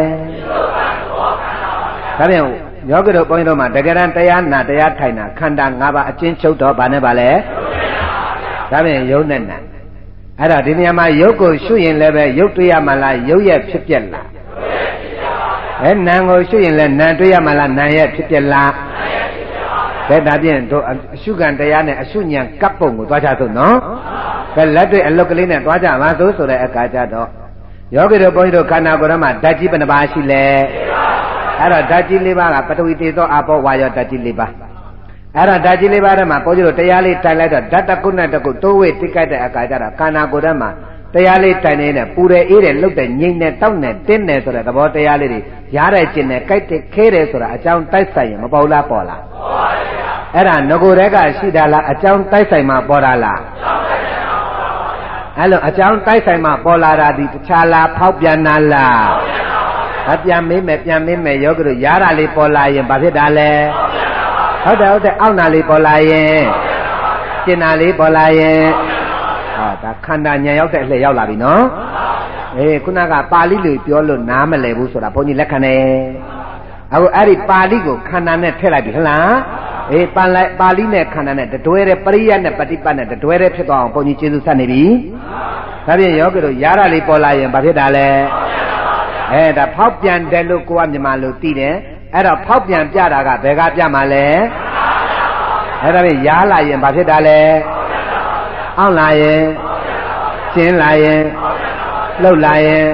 ဒါပြန်ယောဂီတို့ဘုန်းကြီးတို့မှာတကယ်တမ်းတရားနာတရားထိုင်တာခန္ဓာ၅ပါးအချင်းချုပ်တော့ဗာနဲ့ပါလေဒါပြန်ယုံနဲ့နာအဲ့တော့ဒီနေရာမှာယုတ်ကိုရှုရင်လည်းပဲယုတ်တွေ့ရမှလားယုတ်ရဲ့ဖြစ်ပြက်လားအဲနာကိုရှုရင်လည်းနာတွေ့ရမှလားနာရဲ့ဖြစ်ပြက်လားဒါဒါဖြင့်တို့အရှုခံတရားနဲ့အရှုဉဏ်ကပ်ပုံကိုသွားကြစို့နော်ကဲလက်တွေ့အလုတ်ကလေးနဲ့သွားကြပါစို့ဆိုတဲ့အခါကျတော့ယောဂီတို့ဘုန်းကြီးတို့ခန္ဓာကိုယ်ထဲမှာဓာတ်ကြီးဘယ်နှပါးရှိလဲအဲ့တော့ဓာတ်ကြီး၄ပါးကပထဝီတေဇောအာဘောဝါယောဓာတ်ကြီး၄ပါးအဲ့တော့ဓာတ်ကြီး၄ပါးထဲမှာဘုန်းကြီးတို့တရားလေးတိုင်လိုက်တော့ဓာတ်တစ်ခုနဲ့တစ်ခုတိုးဝေတိကြတဲ့အခါကျတော့ခန္ဓာကိုယ်ထဲမှာတရားလေးတိုင်နေတဲ့ပူတယ်အေးတယ်လှုပ်တယ်ငြိမ့်တယ်တောက်တယ်တင်းတယ်ဆိုတဲ့သဘောတရားလေးတွေရားတယ်ကျင်တယ်ကြိုက်တယ်ခဲတယ်ဆိုတာအကြောင်းတိုက်ဆိုင်ရင်မပေါ်လားပေါ်လားပေါ်ပါဗျာအဲ့ဒါငကိုယ်တည်းကရှိတာလားအကြောင်းတိုက်ဆိုင်မှပေါ်တာလားအဲ့လိုအကြောင်းတိုက်ဆိုင်မှပေါ်လာတာဒီတခြားလားဖောက်ပြန်တာလားဖောက်ပြန်ပါဗျာပြန်မေးမယ်ပြန်မေးမယ်ယောဂီတို့ရားတာလေးပေါ်လာရင်ဘာဖြစ်တာလဲဖောက်ပြန်ပါဗျာဟုတ်တယ်ဟုတ်တယ်အောက်နာလေးပေါ်လာရင်ကျင်နာလေးပေါ်လာရင်ဟောဒါခန္ဓာဉာဏ်ရောက်တဲ့အလှည့်ရောက်လာပြီနော်အေးခုနကပါဠိလိုပြောလို့နားမလည်ဘူးဆိုတာဘုန်းကြီးလက်ခံတယ်အခုအဲ့ဒီပါဠိကိုခန္ဓာနဲ့ထည့်လိုက်ပြီဟလားအေးပါဠိပါဠိနဲ့ခန္ဓာနဲ့တွဲတဲ့ပရိယတ်နဲ့ပฏิပတ်နဲ့တွဲတဲ့ဖြစ်သွားအောင်ဘုန်းကြီးကျေးဇူးဆက်နေပြီဒါဖြင့်ယောဂီတို့ရားရလေးပေါ်လာရင်ဘာဖြစ်တာလဲအဲဒါဖောက်ပြန်တယ်လို့ကိုကမြန်မာလိုသိတယ်အဲ့တော့ဖောက်ပြန်ပြတာကဘယ်ကပြမှာလဲအဲ့ဒါဖြင့်ရားလာရင်ဘာဖြစ်တာလဲအောင့်လာရင်ကျင်းလာရင်လှုပ်လာရင်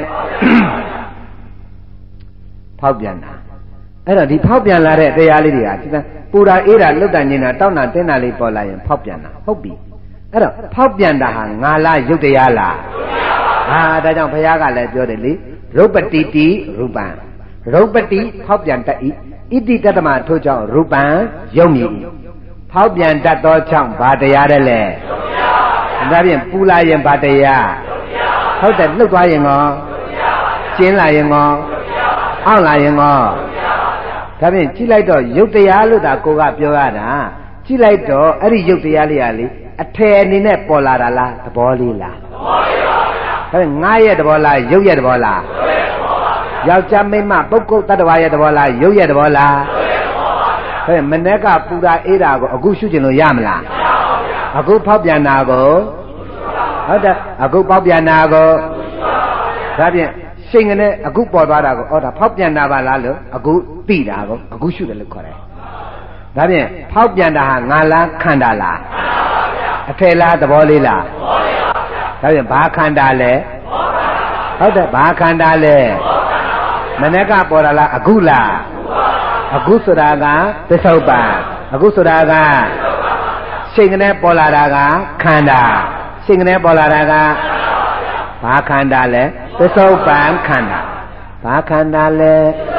ဖောက်ပြန်တာအဲ့တော့ဒီဖောက်ပြန်လာတဲ့တရားလေးတွေကဒီပူတာအေးတာလှုပ်တာငြိမ်တာတောက်တာတင်းတာလေးပေါ်လာရင်ဖောက်ပြန်တာဟုတ်ပြီအဲ့တော့ဖောက်ပြန်တာဟာငါလားယုတ်တရားလားဟာဒါကြောင့်ဘုရားကလည်းပြောတယ်လေရုပ်ပတိတိရူပံရုပ်ပတိဖောက်ပြန်တတ်၏ဣတိတတမထို့ကြောင့်ရူပံယုံမြည်ဖောက်ပြန်တတ်သောကြောင့်ဘာတရားတဲ့လဲဒါဖြင့်ပူလာရင်ဘာတရားဟုတ်တယ်လှုပ်သွားရင်ရောကျင်းလာရင်ရောအောင့်လာရင်ရောဒါဖြင့်ကြည့်လိုက်တော့ယုတ်တရားလို့သာကိုကပြောရတာကြည့်လိုက်တော့အဲ့ဒီယုတ်တရားလေးကလေအထယ်အနေနဲ့ပေါ်လာတာလားသဘောလေးလားသဘောလေးပါဗျာဒါဖြင့်ငါရဲ့သဘောလားယုတ်ရဲ့သဘောလားယုတ်ရဲ့သဘောပါဗျာယောက်ျားမိန်းမပုဂ္ဂိုလ်တ attva ရဲ့သဘောလားယုတ်ရဲ့သဘောလားယုတ်ရဲ့သဘောပါဗျာဒါဖြင့်မနေ့ကပူတာအေးတာကိုအခုရှုကျင်လို့ရမလားမရပါဘူးဗျာအခုဖောက်ပြန်တာကိုဟုတ်တယ်အခုပေါက်ပြန်တာကိုဒါဖြင့်ရှိန်ကနေအခုပေါ်သွားတာကိုဩဒါဖောက်ပြန်တာပါလားလို့အခုသိတာကိုအခုရှုတယ်လို့ခေါ်တယ်ဒါဖြင့်ဖောက်ပြန်တာဟာငါလားခန္ဓာလားအထယ်လားသဘောလေးလားသဘောလေးပါဗျာဒါဖြင့်ဘာခန္ဓာလဲဟုတ်တယ်ဘာခန္ဓာလဲမနေ့ကပေါ်တာလားအခုလားအခုဆိုတာကသစ္ဆုတ်ပံအခုဆိုတာကရှိန်ကနေပေါ်လာတာကခန္ဓာရှိန်ကနေပေါ်လာတာကဘာခန္ဓာလဲသစ္ဆုတ်ပံခန္ဓာဘာခန္ဓာလဲ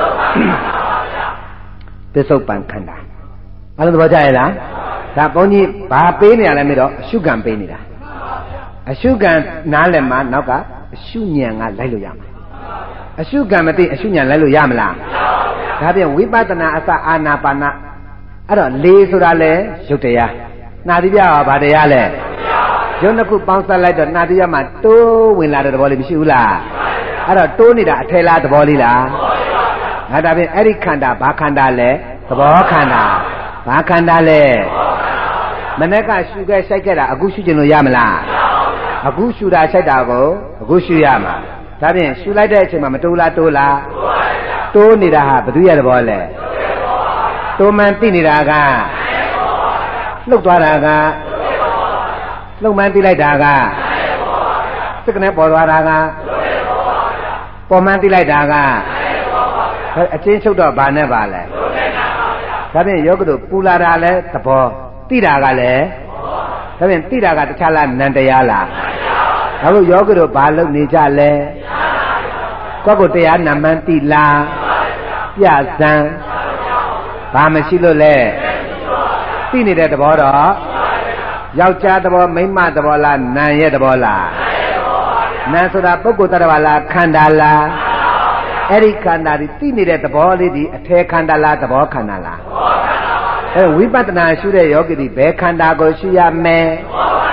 သစ္ဆုတ်ပံခန္ဓာအဲ့လိုသဘောကျရဲ့လားဒါဘုန်းကြီးဘာပေးနေရလဲမေးတော့အရှုခံပေးနေတာအရှုခံနားလည်မှာနောက်ကအရှုဉဏ်ကလိုက်လို့ရမှာအရှုခံမသိအရှုဉဏ်လိုက်လို့ရမလားဒါပြန်ဝိပဿနာအစအာနာပါနအဲ့တော့လေဆိုတာလဲရုပ်တရားနာတိပြဘာတရားလဲရုပ်နှစ်ခုပေါင်းစပ်လိုက်တော့နာတိပြမှာတိုးဝင်လာတဲ့သဘောလေးမရှိဘူးလားအဲ့တော့တိုးနေတာအထယ်လားသဘောလေးလားငါဒါဖြင့်အဲ့ဒီခန္ဓာဘာခန္ဓာလဲသဘောခန္ဓာဘာခန္ဓာလဲမနေ့ကရှုခဲ့ဆိုင်ခဲ့တာအခုရှုကျင်လို့ရမလားအခုရှုတာဆိုင်တာကိုအခုရှုရမှာဒါဖြင့်ရှုလိုက်တဲ့အချိန်မှာမတိုးလားတိုးလားတိုးနေတာဟာဘယ်သူရဲ့သဘောလဲတိုးမှန်သိနေတာကလှုပ်သွားတာကလှုပ်မှန်သိလိုက်တာကစက္ကနဲ့ပေါ်သွားတာကပေါ်မှန်သိလိုက်တာကအချင်းချုပ်တော့ဘာနဲ့ပါလဲဒါဖြင့်ယောဂတို့ပူလာတာလဲသဘောသိတာကလည်းဒါဖြင့်သိတာကတခြားလားနန္တရားလားဒါလို့ယောဂတို့ဘာလုပ်နေကြလဲကိုယ့်ကိုတရားနာမှန်းသိလားပြစမ်းဘာမရှိလို့လဲသိနေတဲ့သဘောတော့ယောက်ျားသဘောမိန်းမသဘောလားနာမ်ရဲ့သဘောလားနာမ်ဆိုတာပုဂ္ဂိုလ်တ attva လားခန္ဓာလားအဲ့ဒီခန္ဓာဒီသိနေတဲ့သဘောလေးဒီအထယ်ခန္ဓာလားသဘောခန္ဓာလားအဲဝိပဿနာရှုတဲ့ယောဂီဒီဘယ်ခန္ဓာကိုရှုရမလဲ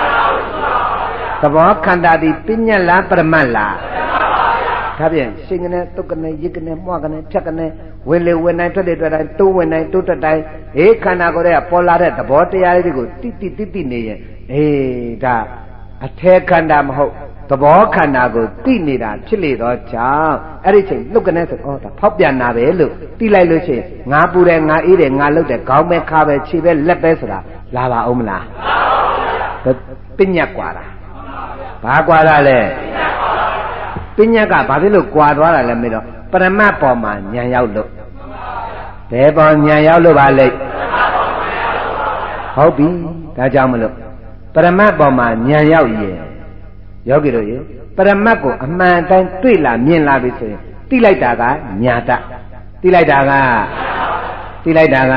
သဘောခန္ဓာဒီပညာလားပရမတ်လားဒါပြန်ရှင်ကနေတုတ်ကနေရစ်ကနေမှွားကနေဖြတ်ကနေဝင်လေဝင်နိုင်ထွက်လေထွက်တိုင်းတိုးဝင်နိုင်တိုးထွက်တိုင်းအေးခန္ဓာကိုယ်ရဲ့ပေါ်လာတဲ့သဘောတရားလေးတွေကိုတိတိတိတိနေရင်အေးဒါအထဲခန္ဓာမဟုတ်သဘောခန္ဓာကိုသိနေတာဖြစ်လေတော့ကြောင့်အဲ့ဒီချိန်လုတ်ကနေဆိုဩဒါဖောက်ပြန်တာပဲလို့သိလိုက်လို့ရှိရင်ငါပူတယ်ငါအေးတယ်ငါလုတ်တယ်ခေါင်းပဲခါပဲခြေပဲလက်ပဲဆိုတာလာပါအောင်မလားပညာကွာတာဘာကွာတာလဲပညာကဘာဖြစ်လို့ကွာသွားတာလဲမေးတော့ပရမတ်ပေါ်မှာဉာဏ်ရောက်လို့ဘယ်ပေါ်ဉာဏ်ရောက်လို့ပါလဲဟုတ်ပြီဒါကြောင့်မလို့ပရမတ်ပေါ်မှာဉာဏ်ရောက်ရင်ယောဂီတို့ရေပရမတ်ကိုအမှန်တိုင်းတွေ့လာမြင်လာပြီဆိုရင်သိလိုက်တာကညာတသိလိုက်တာကသိလိုက်တာက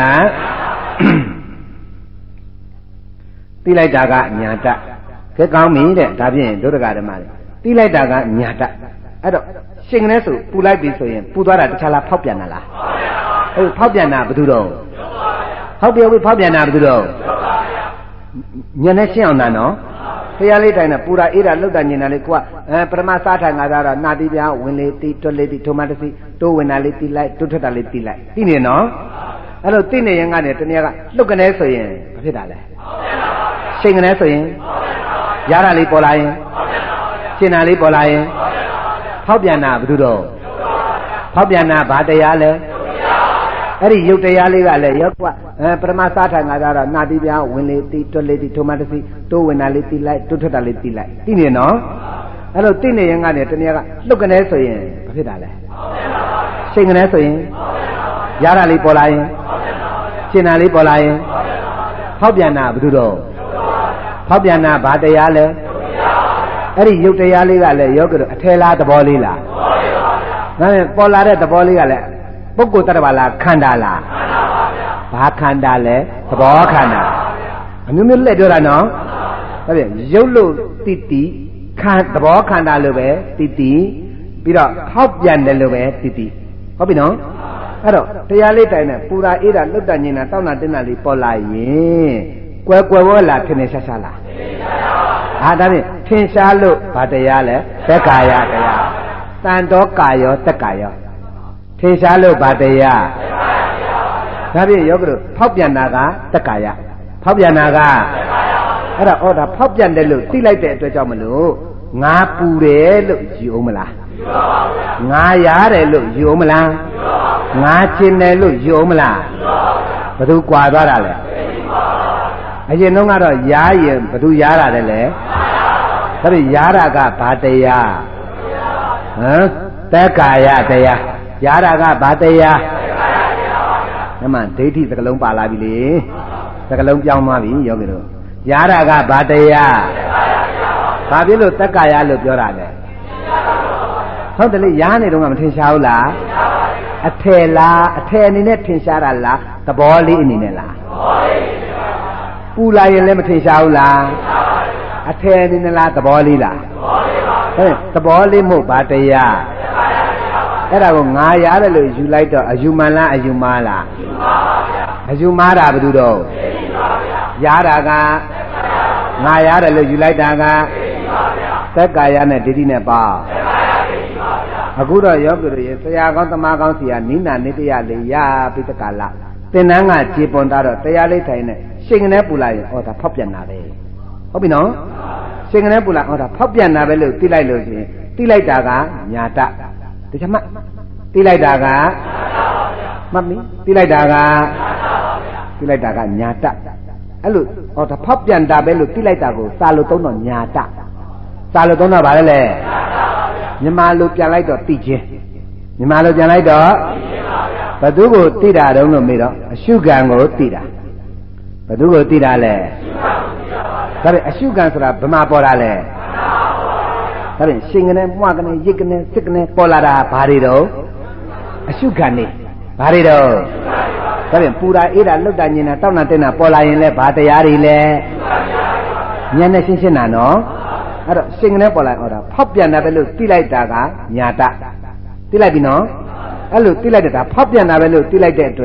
သိလိုက်တာကညာတကဲကောင်းပြီတဲ့ဒါဖြင့်ဒုဒကဓမ္မတွေသိလိုက်တာကညာတအဲ့တော့ရှင်ကနေဆိုပူလိုက်ပြီဆိုရင်ပူသွားတာတခြားလားဖောက်ပြန်တာလားအဲ့ဖောက်ပြန်တာဘယ်သူတော့ဟုတ်ပြီဖောက်ပြန်တာဘယ်သူတော့ညနေရှင်းအောင်တာနော်ဖရာလေးတိုင်းနဲ့ပူရာအေးတာလှုပ်တာညင်တာလေးကိုကအဲပရမစားထိုင်ငါသားတော့နာတိပြားဝင်လေတီတွက်လေတီထုံမတစီတိုးဝင်တာလေးတီလိုက်တိုးထွက်တာလေးတီလိုက်သိနေနော်အဲ့လိုသိနေရင်ကနေတနည်းကလှုပ်ကနေဆိုရင်ဘာဖြစ်တာလဲရှိန်ကနေဆိုရင်ရတာလေးပေါ်လာရင်ရှင်းတာလေးပေါ်လာရင်ဖောက်ပြန်တာဘယ်သူတော့ဖောက်ပြန်တာဘာတရားလဲအဲ့ဒီရုပ်တရားလေးကလည်းရောကွအဲပရမစားထိုင်ငါသားတော့နာတိပြားဝင်လေတီတွက်လေတီထုံမတစီတိုးဝင်တာလေးတီလိုက်တိုးထွက်တာလေးတီလိုက်သိနေနော်အဲ့လိုသိနေရင်ကနေတနည်းကလှုပ်ကနေဆိုရင်ဘာဖြစ်တာလဲရှိန်ကနေဆိုရင်ရတာလေးပေါ်လာရင်ရှင်းတာလေးပေါ်လာရင်ဖောက်ပြန်တာဘယ်သူတော့ဖောက်ပြန်တာဘာတရားလဲအဲ့ဒီရုပ်တရားလေးကလည်းယောဂတို့အထဲလားသဘောလေးလားဒါနဲ့ပေါ်လာတဲ့သဘောလေးကလည်းပုဂ္ဂိုလ်တ attva လားခန္ဓာလားဘာခန္ဓာလဲသဘောခန္ဓာအမျိုးမျိုးလက်ပြောတာနော်ဒါပြန်ရုပ်လို့တိတိခန္သဘောခန္ဓာလို့ပဲတိတိပြီးတော့ဖောက်ပြန်တယ်လို့ပဲတိတိဟုတ်ပြီနော်အဲ့တော့တရားလေးတိုင်းနဲ့ပူရာအေးတာလွတ်တညင်တာတောင်းတာတင်းတာလေးပေါ်လာရင်ကွယ်ကွယ်ဝဲလာထင်နေရှားရှားလားဟာဒါဖြင့်ထင်ရှားလို့ဘာတရားလဲသက်ကာယတရားတန်တော်ကာယောသက်ကာယောထင်ရှားလို့ဘာတရားဒါဖြင့်ယောဂတို့ဖောက်ပြန်တာကသက်ကာယဖောက်ပြန်တာကအဲ့ဒါဩဒါဖောက်ပြန်တယ်လို့သိလိုက်တဲ့အတွက်ကြောင့်မလို့ငါပူတယ်လို့ယူအောင်မလားငါရတယ်လို့ယူအောင်မလားငါကျင်တယ်လို့ယူအောင်မလားဘယ်သူကွာသွားတာလဲအရင်တော့ကတော့ရားရင်ဘသူရားတာလဲလေဒါပေရားတာကဘာတရားဟမ်သက်ကာယတရားရားတာကဘာတရားဓမ္မဒိဋ္ဌိသကလုံးပါလာပြီလေသကလုံးပြောင်းသွားပြီယောဂီတို့ရားတာကဘာတရားဘာဖြစ်လို့သက်ကာယလို့ပြောတာလဲဟုတ်တယ်လေရားနေတော့ကမထင်ရှားဘူးလားအထယ်လားအထယ်အနေနဲ့ထင်ရှားတာလားသဘောလေးအနေနဲ့လားပူလာရင်လည်းမထင်ရှားဘူးလားအထယ်နေနလားသဘောလေးလားသဘောလေးမဟုတ်ဘာတရားအဲ့ဒါကိုငါရတယ်လို့ယူလိုက်တော့အယူမှန်လားအယူမှားလားအယူမှားတာဘယ်သူတော့ရတာကငါရတယ်လို့ယူလိုက်တာကသက်ကာယနဲ့ဒိဋ္ဌိနဲ့ပါအခုတော့ယောဂီတို့ရေဆရာကောင်းသမားကောင်းစီကနိနာနိတယလေးရပိတကလသင်္นานကခြေပွန်တော့တရားလေးထိုင်နေရှင်ကနေပူလာရင်ဩဒါဖောက်ပြန်တာပဲဟုတ်ပြီနော်ရှင်ကနေပူလာဩဒါဖောက်ပြန်တာပဲလို့သိလိုက်လို့ရှိရင်သိလိုက်တာကညာတတခြားမှသိလိုက်တာကမှတ်ပြီသိလိုက်တာကသိလိုက်တာကညာတအဲ့လိုဩဒါဖောက်ပြန်တာပဲလို့သိလိုက်တာကိုစာလို့သုံးတော့ညာတစာလို့သုံးတော့ဗါလဲလေမြန်မာလိုပြန်လိုက်တော့သိချင်းမြန်မာလိုပြန်လိုက်တော့ဘသူကိုသိတာတုံးလို့မေးတော့အရှုခံကိုသိတာဘသူကိုသိတာလဲဒါပေမဲ့အရှုခံဆိုတာဘယ်မှာပေါ်တာလဲဒါပေမဲ့ရှင်ကနေမှွားကနေရစ်ကနေစစ်ကနေပေါ်လာတာဘာတွေတော့အရှုခံနေဘာတွေတော့ဒါပေမဲ့ပူတာအေးတာလွတ်တာညင်တာတောက်တာတင်းတာပေါ်လာရင်လဲဘာတရားတွေလဲဉာဏ်နဲ့ရှင်းရှင်းတာနော်အဲ့တော့ရှင်ကနေပေါ်လာဟောတာဖောက်ပြန်တာပဲလို့သိလိုက်တာကညာတသိလိုက်ပြီနော်အဲ့လိုသိလိုက်တဲ့ဒါဖောက်ပြန်တာပဲလို့သိလိုက်တဲ့အတွက်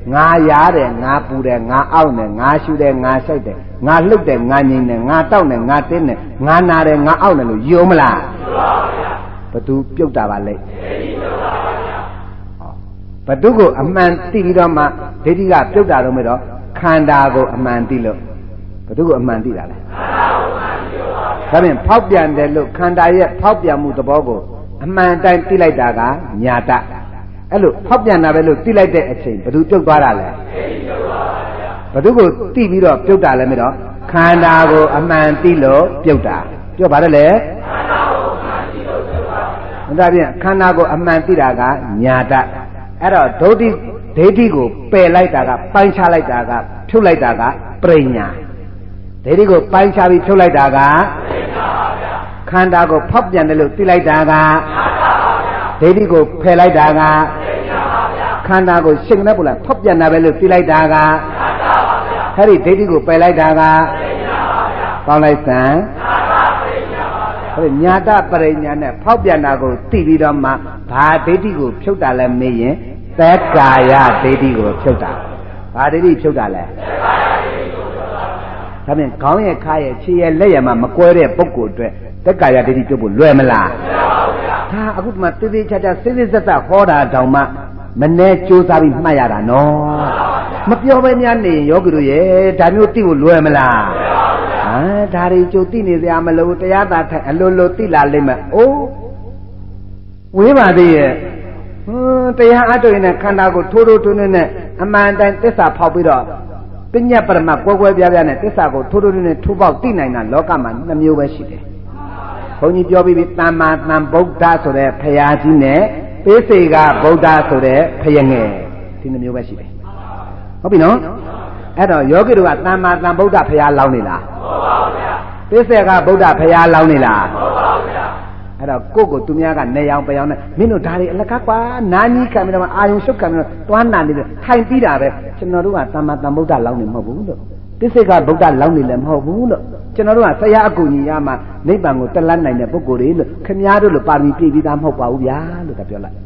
ငါရတယ်ငါပူတယ်ငါအောက်တယ်ငါရှူတယ်ငါဆိုင်တယ်ငါလှုပ်တယ်ငါငြိမ်တယ်ငါတောက်တယ်ငါတင်းတယ်ငါနာတယ်ငါအောက်တယ်လို့ယုံမလားဘသူပြုတ်တာပါလဲဘသူကိုအမှန်သိပြီးတော့မှဒိဋ္ဌိကပြုတ်တာတော့မတော့ခန္ဓာကိုအမှန်သိလို့ဘသူကိုအမှန်သိတာလဲဒါဖြင့်ဖောက်ပြန်တယ်လို့ခန္ဓာရဲ့ဖောက်ပြန်မှုသဘောကိုအမှန်တိုင်းသိလိုက်တာကညာတအဲ့လိုဖောက်ပြန်တာပဲလို့သိလိုက်တဲ့အချိန်ဘသူပြုတ်သွားတာလဲဘသူကိုသိပြီးတော့ပြုတ်တာလဲမတော့ခန္ဓာကိုအမှန်သိလို့ပြုတ်တာပြောပါတယ်လေဒါဖြင့်ခန္ဓာကိုအမှန်သိတာကညာတအဲ့တော့ဒုဋ္ဌိဒိဋ္ဌိကိုပယ်လိုက်တာကပိုင်းခြားလိုက်တာကဖြုတ်လိုက်တာကပရိညာဒိဋ္ဌိကိုပိုင်းခြားပြီးဖြုတ်လိုက်တာကခန္ဓာကိုဖောက်ပြန်တယ်လို့သိလိုက်တာကဒိဋ္ဌိကိုဖယ်လိုက်တာကခန္ဓာကိုရှင်းနေပလားဖောက်ပြန်တာပဲလို့သိလိုက်တာကအဲ့ဒီဒိဋ္ဌိကိုပယ်လိုက်တာကပေါင်းလိုက်စမ်းအဲ့ဒီညာတပရိညာနဲ့ဖောက်ပြန်တာကိုသိပြီးတော့မှဘာဒိဋ္ဌိကိုဖြုတ်တာလဲမေးရင်သက္ကာယဒိဋ္ဌိကိုဖြုတ်တာဘာဒိဋ္ဌိဖြုတ်တာလဲဒါဖြင့်ခေါင်းရဲ့ခါရဲ့ခြေရဲ့လက်ရဲ့မှာမကွဲတဲ့ပုဂ္ဂိုလ်အတွက်သက္ကာယဒိဋ္ဌိပြုတ်ဖို့လွယ်မလားဒါအခုမှသေသေးချာချာစိစိဆက်ဆက်ဟောတာတောင်မှမနဲ့ကြိုးစားပြီးမှတ်ရတာနော်မပြောဘဲများနေယောဂီတို့ရဲ့ဒါမျိုးသိဖို့လွယ်မလားဟာဒါတွေကြိုသိနေစရာမလိုတရားသာထိုင်အလိုလိုသိလာလိမ့်မယ်အိုးဝေးပါသေးရဲ့ဟွန်းတရားအထုတ်ရင်ခန္ဓာကိုထိုးထိုးထွန်းထွန်းနဲ့အမှန်တိုင်းသစ္စာဖောက်ပြီးတော့ပညာပရမကွဲကွဲပြားပြားနဲ့သစ္စာကိုထိုးထိုးထွန်းထွန်းထိုးပေါက်သိနိုင်တာလောကမှာနှမျိုးပဲရှိတယ်ဘုန်းကြီးပြောပြီးပြီသမ္မာသမ္ဗုဒ္ဓဆိုတဲ့ဖရာကြီးနဲ့ပိစေကဗုဒ္ဓဆိုတဲ့ဖယငယ်ဒီနှမျိုးပဲရှိတယ်ဟုတ်ပြီနော်အဲ့တော့ယောဂီတို့ကသမ္မာသမ္ဗုဒ္ဓဖရာလောင်းနေလားဟုတ်ပါဘူးဗျာပိစေကဗုဒ္ဓဖရာလောင်းနေလားဟုတ်ပါဘူးဗျာအဲ့တော့ကိုယ့်ကိုသူများကနေအောင်ပယောင်းနဲ့မင်းတို့ဒါတွေအလကားကွာနားကြီးခံပြီးတော့အာယုံရှုပ်ခံပြီးတော့တွန်းနာနေတယ်ထိုင်ပြီးတာပဲကျွန်တော်တို့ကသမ္မာသမ္ဗုဒ္ဓလောင်းနေမဟုတ်ဘူးလို့ပိစေကဗုဒ္ဓလောင်းနေလည်းမဟုတ်ဘူးလို့ကျွန်တော်တို့ကဆရာအကူကြီးရမှနိဗ္ဗာန်ကိုတက်လန်းနိုင်တဲ့ပုဂ္ဂိုလ်တွေလို့ခင်ဗျားတို့လိုပါရမီပြည့်ပြီးသားမဟုတ်ပါဘူးဗျာလို့ကပြောလိုက်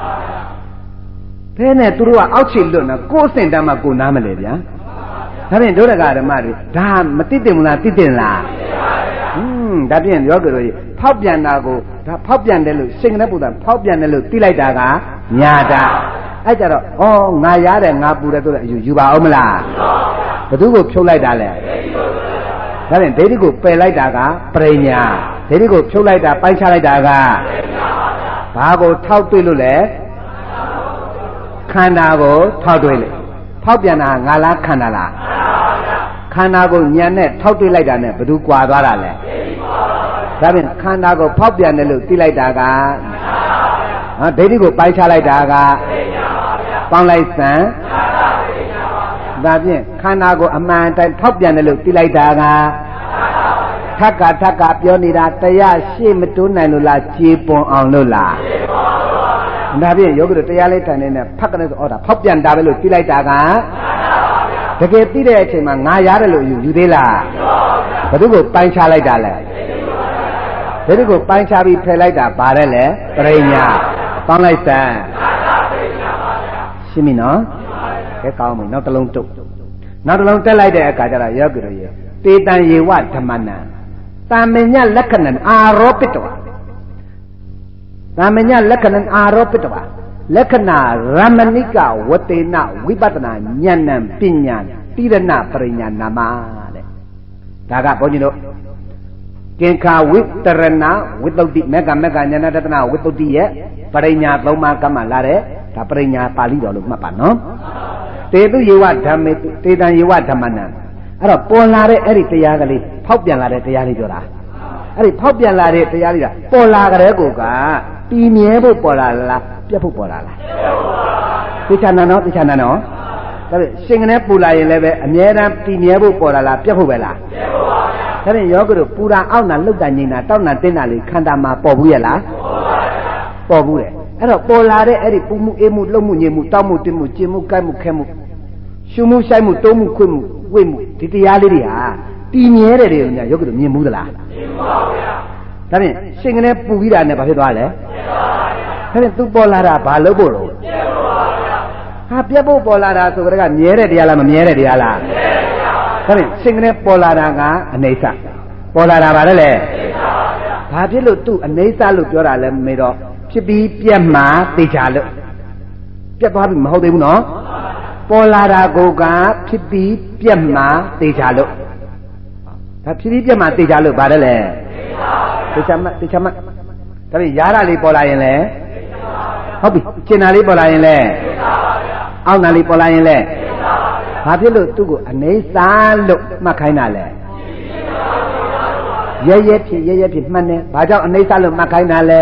ဘယ်နဲ့သူတို့ကအောက်ခြေလွတ်နေကိုယ်အစင်တမ်းမှကိုနားမလဲဗျာဒါဖြင့်ဒုရကဓမ္မတွေဒါမသိတင်ဘူးလားသိတင်လားဟွန်းဒါဖြင့်ယောဂီတို့ဖောက်ပြန်တာကိုဒါဖောက်ပြန်တယ်လို့ရှင်ကနေပူတာဖောက်ပြန်တယ်လို့သိလိုက်တာကညာတာအဲ့ကြတော့ဩငါရတယ်ငါပူတယ်ဆိုတော့အယူယူပါအောင်မလားဘသူကိုဖြုတ်လိုက်တာလဲဒါဖြင့်ဒိဋ္ဌိကိုပယ်လိုက်တာကပရိညာဒိဋ္ဌိကိုဖြုတ်လိုက်တာပိုင်းခြားလိုက်တာကဘာကိုထောက်တွေ့လို့လဲခန္ဓာကိုထောက်တွေ့လေဖောက်ပြန်တာငါလားခန္ဓာလားခန္ဓာကိုညံနဲ့ထောက်တွေ့လိုက်တာနဲ့ဘသူကွာသွားတာလဲဒါဖြင့်ခန္ဓာကိုဖောက်ပြန်တယ်လို့သိလိုက်တာကဟာဒိဋ္ဌိကိုပိုင်းခြားလိုက်တာကပေါင်းလိုက်စမ်းဒါဖြင့်ခန္ဓာကိုအမှန်တိုင်းဖောက်ပြန်တယ်လို့သိလိုက်တာကထက်ကထက်ကပြောနေတာတရားရှေ့မတိုးနိုင်လို့လားကြေပွန်အောင်လို့လားဒါဖြင့်ယောဂီတို့တရားလေးထိုင်နေဖတ်ကနေဆိုဩဒါဖောက်ပြန်တာပဲလို့သိလိုက်တာကတကယ်သိတဲ့အချိန်မှာငါရတယ်လို့ယူယူသေးလားဘယ်သူကိုပိုင်းခြားလိုက်တာလဲဘယ်သူကိုပိုင်းခြားပြီးဖယ်လိုက်တာဗါတဲ့လဲပရိညာပေါင်းလိုက်စမ်းရှင်းပြီနော်ကဲကောင်းပြီနောက်တစ်လုံးတုတ်နောက်တစ်လုံးတက်လိုက်တဲ့အခါကျတော့ယောဂီတို့ရေတေတံယေဝဓမ္မနံတာမညလက္ခဏံအာရောပိတဝတာမညလက္ခဏံအာရောပိတဝလက္ခဏာရမဏိကဝတေနဝိပဿနာဉာဏ်ပညာတိရဏပရိညာနာမတဲ့ဒါကဘုန်းကြီးတို့ကင်္ခာဝိတရဏဝိတ္တုတိမေကမေကဉာဏတတနာဝိတ္တုတိရဲ့ပရိညာသုံးပါးကမှလာတဲ့ဒါပရိညာပါဠိတော်လို့မှတ်ပါနော်တေတုယေဝဓမ္မေတေတံယေဝဓမ္မနံအဲ့တော့ပေါ်လာတဲ့အဲ့ဒီတရားကလေးဖောက်ပြန်လာတဲ့တရားလေးပြောတာအဲ့ဒီဖောက်ပြန်လာတဲ့တရားလေးကပေါ်လာကြတဲ့ကိုကတည်မြဲဖို့ပေါ်လာလားပြတ်ဖို့ပေါ်လာလားသိချာနာနော်သိချာနာနော်ဒါဖြင့်ရှင်ကနေပူလာရင်လည်းပဲအမြဲတမ်းတည်မြဲဖို့ပေါ်လာလားပြတ်ဖို့ပဲလားပြတ်ဖို့ပါဗျာဒါဖြင့်ယောဂီတို့ပူတာအောက်နာလှုပ်တာငြိမ်တာတောက်နာတင်းတာလေးခန္ဓာမှာပေါ်ဘူးရဲ့လားပေါ်ဘူးတဲ့အဲ့တော့ပေါ်လာတဲ့အဲ့ဒီပူမှုအေးမှုလှုပ်မှုငြိမ်မှုတောက်မှုတင်းမှုကျင်မှုကြိုက်မှုခဲမှုရှုမှုဆိုင်မှုတုံးမှုခွေ့မှုဝိတ်မှုဒီတရားလေးတွေဟာတည်မြဲတယ်တွေညာယောဂီတို့မြင်ဘူးသလားမြင်ပါဗျာဒါဖြင့်ရှင်ကနေပူပြီးတာနဲ့ဘာဖြစ်သွားလဲမြင်ပါဗျာဒါဖြင့်သူပေါ်လာတာဘာလို့ဖို့လို့မြင်ပါဗျာဟာပြတ်ဖို့ပေါ်လာတာဆိုကြကမြဲတဲ့တရားလားမမြဲတဲ့တရားလားမြဲတဲ့တရားပါဒါဖြင့်စင်ကနေပေါ်လာတာကအနေဆပေါ်လာတာပါလေဘာဖြစ်လို့သူ့အနေဆလို့ပြောတာလဲမေတော့ဖြစ်ပြီးပြတ်မှသိချလို့ပြတ်သွားပြီမဟုတ်သေးဘူးနော်ပေါ်လာတာကိုကဖြစ်ပြီးပြတ်မှသိချလို့ဒါဖြစ်ပြီးပြတ်မှသိချလို့ဗါတယ်လေသိချမှသိချမှဒါဖြင့်ရားရလေးပေါ်လာရင်လေဟုတ်ပြီကျင်နာလေးပေါ်လာရင်လေအောက်နာလေးပေါ်လာရင်လေဘာဖြစ်လို့သူ့ကိုအနေစာလို့မှတ်ခိုင်းတာလဲရဲရဲဖြစ်ရဲရဲဖြစ်မှတ်နေဘာကြောင့်အနေစာလို့မှတ်ခိုင်းတာလဲ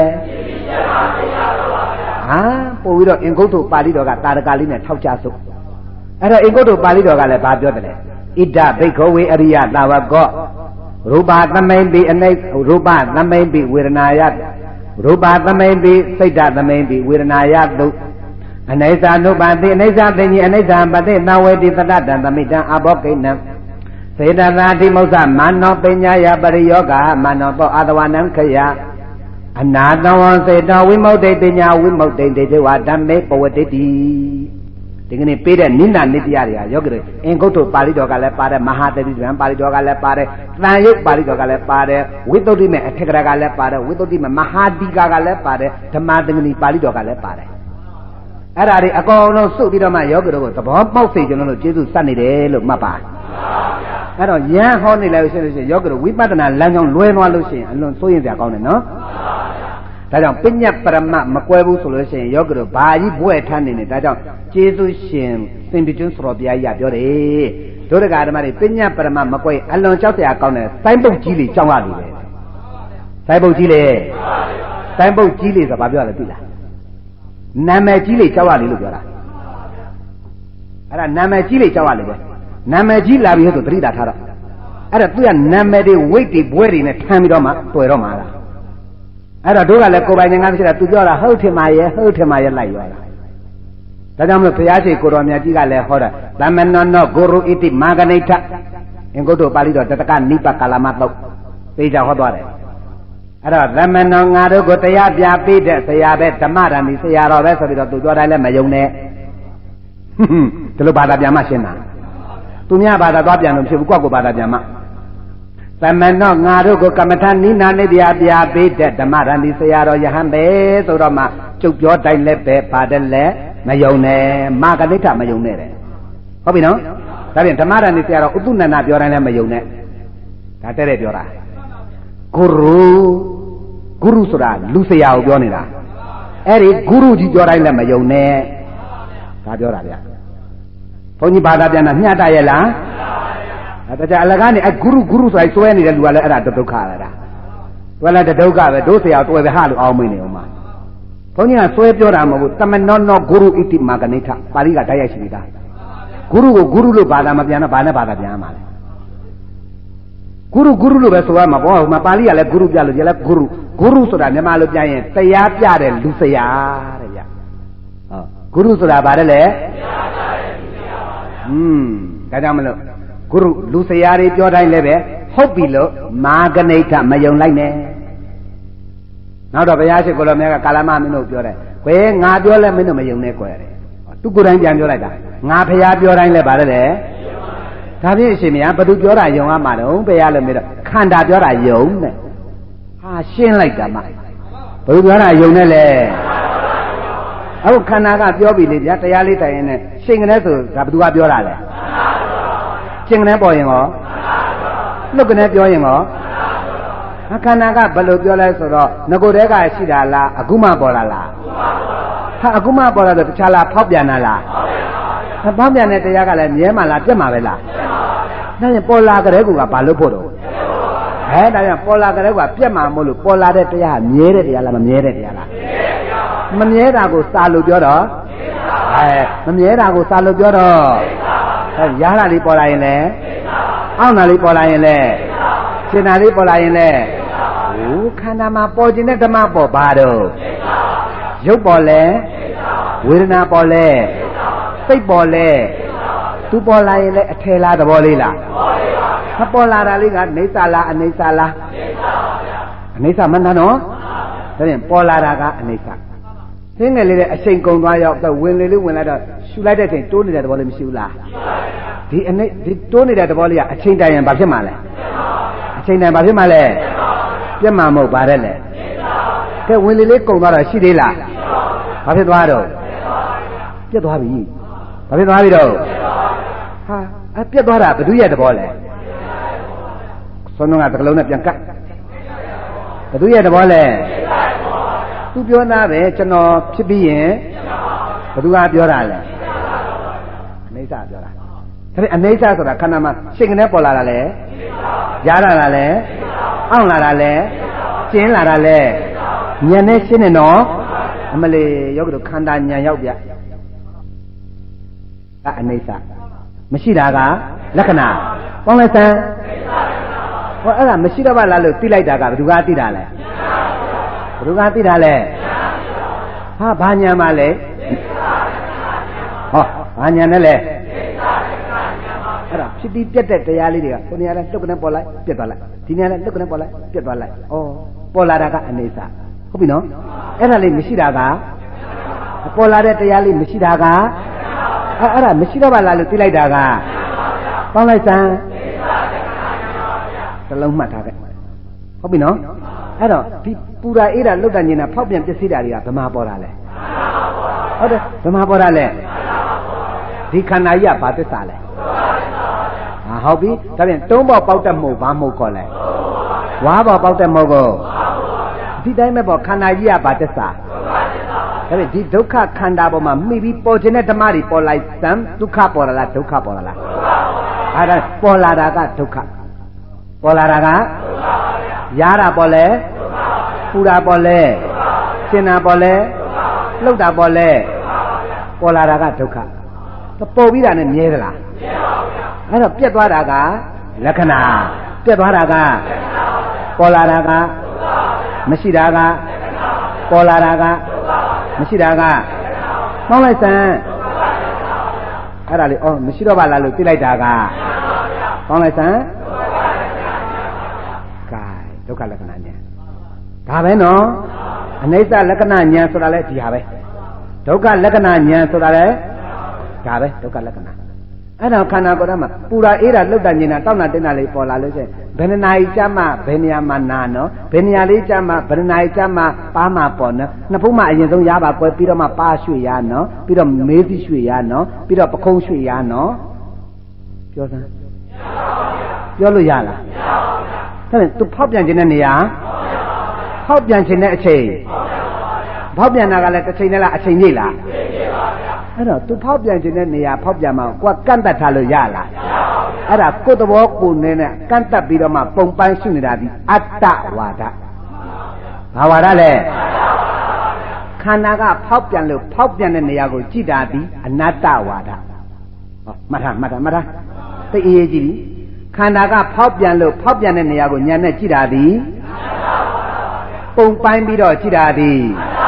ဟာပို့ပြီးတော့အင်္ဂုတ္တပါဠိတော်ကတာရကလေးနဲ့ထောက်ချစို့အဲ့တော့အင်္ဂုတ္တပါဠိတော်ကလည်းဘာပြောတယ်လဲဣဒ္ဓဘိက္ခဝေအရိယသာဝကောရူပသမိန်ပိအနိရူပသမိန်ပိဝေဒနာယရူပသမိန်ပိစိတ်တသမိန်ပိဝေဒနာယတုအနိစ္စနုပတိအနိစ္စသိဉ္ဇအနိစ္စပတိသဝေတိတတတံသမိတံအဘောကိဏံစေတသာတိမௌသမာနောပညာယပရိယောဂမာနောတောအာတဝနံခယအနာတဝံစေတဝိမု ക്തി ပညာဝိမု ക്തി တေဇဝဓမ္မေပဝတ္တိဒီကနေ့ပေးတဲ့နိန္ဒနိတရားတွေကယောဂတွေအင်္ဂုတ္တပါဠိတော်ကလည်းပါတယ်မဟာတတိပံပါဠိတော်ကလည်းပါတယ်တန်ရုပ်ပါဠိတော်ကလည်းပါတယ်ဝိသုဒ္ဓိမေအထက်ကရကလည်းပါတယ်ဝိသုဒ္ဓိမေမဟာတိကာကလည်းပါတယ်ဓမ္မသင်္ကနီပါဠိတော်ကလည်းပါတယ်အဲ့ဒါတွေအကုန်လုံးစုပြီးတော့မှယောဂတို့ကိုသဘောပေါက်စေကျွန်တော်တို့ကျေးဇူးစနေတယ်လို့မှတ်ပါအဲ့တော့ယဟဟောနေလိုက်လို့ရှိရင်ယောဂတို့ဝိပဿနာလမ်းကြောင်းလွဲသွားလို့ရှိရင်အလွန်စိုးရင်စရာကောင်းတယ်နော်ဒါကြောင့်ပညာပရမမကွဲဘူးဆိုလို့ရှိရင်ယောဂတို့ဘာကြီးဘွဲ့ထမ်းနေနေဒါကြောင့်ကျေးဇူးရှင်စင်ပြကျွန်းစတော်ဘုရားကြီးကပြောတယ်ဒုရကဓမ္မတွေပညာပရမမကွဲအလွန်ကြောက်စရာကောင်းတယ်စိုင်းပုတ်ကြီးလေးကြောက်ရလို့ပဲစိုင်းပုတ်ကြီးလေစိုင်းပုတ်ကြီးလေးဆိုဘာပြောရလဲသိလားနာမည်ကြီးလေးကြောက်ရလေလို့ပြောတာအဲ့ဒါနာမည်ကြီးလေးကြောက်ရလေပဲနာမည်ကြီးလာပြီဆိုသတိတာထားတော့အဲ့ဒါသူကနာမည်တွေဝိတ်တွေဘွဲတွေနဲ့ထမ်းပြီးတော့မှတွေ့တော့မှာလားအဲ့တော့တို့ကလည်းကိုယ်ပိုင်ငါးဖြစ်တာသူပြောတာဟုတ်ထင်ပါရဲ့ဟုတ်ထင်ပါရဲ့လိုက်ရောတာဒါကြောင့်မလို့ဘုရားရှိခိုးတော်မြတ်ကြီးကလည်းဟောတာသမဏနောဂုရုဣတိမာဂနိဋ္ဌအင်္ဂုတ္တပါဠိတော်တတကနိပကာလမသုတ်သိကြဟောသွားတယ်အဲ့တော့သမဏောငါတို့ကိုတရားပြပေးတဲ့ဆရာပဲဓမ္မရဏီဆရာတော်ပဲဆိုပြီးတော့သူပြောတိုင်းလည်းမယုံနဲ့ဒီလိုဘာသာပြန်မှရှင်းတာသူများဘာသာသွားပြန်လို့ဖြစ်ဘူးကိုယ့်ကိုယ်ဘာသာပြန်မှသမဏောငါတို့ကိုကမ္မထာနိနာနေတရားပြပေးတဲ့ဓမ္မရဏီဆရာတော်ယဟန်ပဲဆိုတော့မှကျုပ်ပြောတိုင်းလည်းပဲပါတယ်လဲမယုံနဲ့မာဂနိဋ္ဌမယုံနဲ့တဲ့ဟုတ်ပြီနော်ဒါဖြင့်ဓမ္မရဏီဆရာတော်ဥပုနန္ဒပြောတိုင်းလည်းမယုံနဲ့ဒါတဲ့တဲ့ပြောတာဂုရုဂုရုဆိုတာလူဆရာကိုပြောနေတာအဲ့ဒီဂုရုကြီးပြောတိုင်းလည်းမယုံနဲ့ဒါပြောတာဗျဘုန်းကြီးဘာသာပြန်တာမျှတရဲ့လားအဲ့ဒါကြအလကားနေအဲ့ဂုရုဂုရုဆိုရင်စွဲနေတဲ့လူကလည်းအဲ့ဒါဒုက္ခလာတာတွဲလည်းဒုက္ခပဲတို့ဆရာတွဲပဲဟာလို့အောင်းမင်းနေအောင်မှာဘုန်းကြီးကစွဲပြောတာမဟုတ်ဘူးတမနောနောဂုရုဣတိမာဂနိဋ္ဌပါဠိကတိုက်ရိုက်ရှိနေတာဂုရုကိုဂုရုလို့ဘာသာမပြန်တော့ဘာနဲ့ဘာသာပြန်ရမှာလဲဂုရုဂုရုလို့ပဲဆိုရမှာပေါ့ဟိုမှာပါဠိကလည်းဂုရုပြလို့ဒီလည်းဂုရုဂုရုဆိုတာမြန်မာလိုပြန်ရင်တရားပြတဲ့လူဆရာတဲ့ဗျဟောဂုရုဆိုတာဘာလဲလဲတရားပြတဲ့လူဆရာပါဗျာอืมဒါကြောင့်မလို့ဂုရုလူဆရာတွေပြောတိုင်းလည်းပဲဟုတ်ပြီလို့မာဂနိဋ္ဌမယုံလိုက်နဲ့နောက်တော့ဘုရားရှိခိုးတော်မြတ်ကကာလမမင်းတို့ပြောတယ်ခွဲငါပြောလဲမင်းတို့မယုံနဲ့ကွယ်တယ်သူကိုယ်တိုင်ပြန်ပြောလိုက်တာငါဘုရားပြောတိုင်းလည်းဗါတယ်လေဒါဖြင့်အရှင်မယားဘသူပြောတာယုံရမှာတော့ဘုရားလည်းမေးတော့ခန္ဓာပြောတာယုံနဲ့ဟာရှင်းလိုက်တာမှဘသူပြောတာယုံနဲ့လေအခုခန္ဓာကပြောပြီလေဗျာတရားလေးတိုင်ရင်နဲ့ရှင်ကနေဆိုဒါဘသူကပြောတာလဲရှင်ကနေပေါ်ရင်ရောလှုပ်ကနေပြောရင်ရောခန္ဓာကဘယ်လိုပြောလဲဆိုတော့ငကိုတဲကရှိတာလားအခုမှပေါ်လာလားဟာအခုမှပေါ်လာတော့တခြားလားဖောက်ပြန်တာလားဖောက်ပြန်တဲ့တရားကလည်းမြဲမှလားပြတ်မှာပဲလားဒါရင်ပေါ်လာကြတဲ့ကူကဘာလို့ဖို့တော့ဟဲ့ဒါကြောင့်ပေါ်လာကြတဲ့ကူကပြတ်မှာမို့လို့ပေါ်လာတဲ့တရားကမြဲတဲ့တရားလားမမြဲတဲ့တရားလားမမြဲတာကိုစာလို့ပြောတော့ဟဲ့မမြဲတာကိုစာလို့ပြောတော့ဟဲ့ရားတာလေးပေါ်လာရင်လေအောင့်တာလေးပေါ်လာရင်လေရှင်းတာလေးပေါ်လာရင်လေဟိုခန္ဓာမှာပေါ်ခြင်းတဲ့ဓမ္မပေါ်ပါတော့ရုပ်ပေါ်လဲဝေဒနာပေါ်လဲစိတ်ပေါ်လဲသူပေါ်လာရင်လည်းအထေလားသဘောလေးလားမပေါ်လာတာလေးကနေသလားအနေသလားအနေသမန္တနော်ဒါဖြင့်ပေါ်လာတာကအနေသဟင်းငယ်လေးတဲ့အချိန်ကုန်သွားရောက်တော့ဝင်လေလေးဝင်လိုက်တော့ရှူလိုက်တဲ့အချိန်တိုးနေတဲ့သဘောလေးမရှိဘူးလားဒီအနေဒီတိုးနေတဲ့သဘောလေးကအချိန်တိုင်ရင်ဘာဖြစ်မှာလဲအချိန်တိုင်ဘာဖြစ်မှာလဲပြတ်မှာမဟုတ်ပါတဲ့လေကဲဝင်လေလေးကုန်သွားတော့ရှိသေးလားဘာဖြစ်သွားတော့ပြတ်သွားပြီဘာဖြစ်သွားပြီတော့ဟာအပြတ်သွားတာဘယ်သူရဲ့သဘောလဲဆွမ်းတော့ကတကလုံးနဲ့ပြန်ကတ်ဘယ်သူရဲ့သဘောလဲသူပြောသားပဲကျွန်တော်ဖြစ်ပြီးရင်ဘယ်သူကပြောတာလဲအနေစာပြောတာဒါပေမဲ့အနေစာဆိုတာခန္ဓာမှာရှင်ကနေပေါ်လာတာလဲရတာလားလဲအောင့်လာတာလဲကျင်းလာတာလဲညံနဲ့ရှင်းနေတော့အမလေးယောဂတို့ခန္ဓာညံရောက်ပြဒါအနေစာမရှိတာကလက္ခဏာပေါင်းလိုက်စမ်းဟောအဲ့ဒါမရှိတော့ပါလားလို့သိလိုက်တာကဘယ်သူကသိတာလဲဘယ်သူကသိတာလဲဟာဘာညာမလဲဟောဘာညာနဲ့လဲအဲ့ဒါဖြစ်ပြီးပြတ်တဲ့တရားလေးတွေကကိုနေရာလဲလှုပ်ကနေပေါ်လိုက်ပြတ်သွားလိုက်ဒီနေရာလဲလှုပ်ကနေပေါ်လိုက်ပြတ်သွားလိုက်ဩပေါ်လာတာကအနေစာဟုတ်ပြီနော်အဲ့ဒါလေးမရှိတာကပေါ်လာတဲ့တရားလေးမရှိတာကအဲ့အဲ့ဒါမရှိတော့ပါလားလို့သိလိုက်တာကပေါင်းလိုက်စမ်းတလုံးမှတ်ထားခဲ့ဟုတ်ပြီနော်အဲ့တော့ဒီပူရာအေးတာလုတ်တန်နေတာဖောက်ပြန်ပစ္စည်းတာတွေကဘယ်မှာပေါ်တာလဲဟုတ်တယ်ဘယ်မှာပေါ်တာလဲဒီခန္ဓာကြီးကဘာသစ္စာလဲဟာဟုတ်ပြီဒါပြန်တုံးပေါက်ပေါက်တတ်မှုဘာမှုခေါ်လဲဝါပေါက်ပေါက်တတ်မှုကိုဒီတိုင်းမဲ့ပေါ်ခန္ဓာကြီးကဘာသစ္စာဒါပြန်ဒီဒုက္ခခန္ဓာပေါ်မှာမိပြီးပေါ်ခြင်းတဲ့ဓမ္မတွေပေါ်လိုက်စမ်းဒုက္ခပေါ်လာလားဒုက္ခပေါ်လာလားအဲ့ဒါပေါ်လာတာကဒုက္ခပေါ်လာတာကရတာပေါ်လဲပူတာပေါ်လဲရှင်းတာပေါ်လဲလှုပ်တာပေါ်လဲပေါ်လာတာကဒုက္ခပေါ်ပြီးတာနဲ့မြဲသလားမြဲပါဘူးအဲ့တော့ပြတ်သွားတာကလက္ခဏာပြတ်သွားတာကပေါ်လာတာကမရှိတာကပေါ်လာတာကမရှိတာကမောင်းလိုက်စမ်းအဲ့ဒါလေးအော်မရှိတော့ပါလားလို့သိလိုက်တာကမောင်းလိုက်စမ်းဒုက္ခလက္ခဏာဉာဏ်ဒါပဲနော်အနိစ္စလက္ခဏာဉာဏ်ဆိုတာလဲဒီဟာပဲဒုက္ခလက္ခဏာဉာဏ်ဆိုတာလဲဒါပဲဒုက္ခလက္ခဏာအဲ့တော့ခန္ဓာကိုယ်ထဲမှာပူရာအေးတာလှုပ်တာညင်တာတောက်တာတင်းတာလေးပေါ်လာလို့ရှိရင်ဘယ်နာရီကြမှာဘယ်နေရာမှာနာနော်ဘယ်နေရာလေးကြမှာဘယ်နာရီကြမှာပါမှာပေါ်နော်နှစ်ဖုံးမှာအရင်ဆုံးရပါကွယ်ပြီးတော့မှပါရွှေ့ရနော်ပြီးတော့မေးစီရွှေ့ရနော်ပြီးတော့ပခုံးရွှေ့ရနော်ပြောစမ်းပြောလို့ရလားဒါနဲ့သူဖောက်ပြန်ခြင်းတဲ့နေရာဖောက်ပြန်ခြင်းတဲ့အချိန်ဖောက်ပြန်တာကလည်းတစ်ချိန်နဲ့လားအချိန်ကြီးလားအဲ့တော့သူဖောက်ပြန်ခြင်းတဲ့နေရာဖောက်ပြန်မှာကိုယ်ကန့်တတ်ထားလို့ရလားအဲ့ဒါကိုယ်သဘောကိုယ်နဲ့ကန့်တတ်ပြီးတော့မှပုံပန်းရှိနေတာဒီအတ္တဝါဒဘာဝါဒလဲခန္ဓာကဖောက်ပြန်လို့ဖောက်ပြန်တဲ့နေရာကိုကြည်တာဒီအနတ္တဝါဒဟောမှတ်ထားမှတ်ထားမှတ်ထားသိအေးကြည့်ပြီခန္ဓာကဖောက်ပြန်လို့ဖောက်ပြန်တဲ့နေရာကိုဉာဏ်နဲ့ကြည့်တာသည်ပုံပိုင်းပြီးတော့ကြည့်တာသည်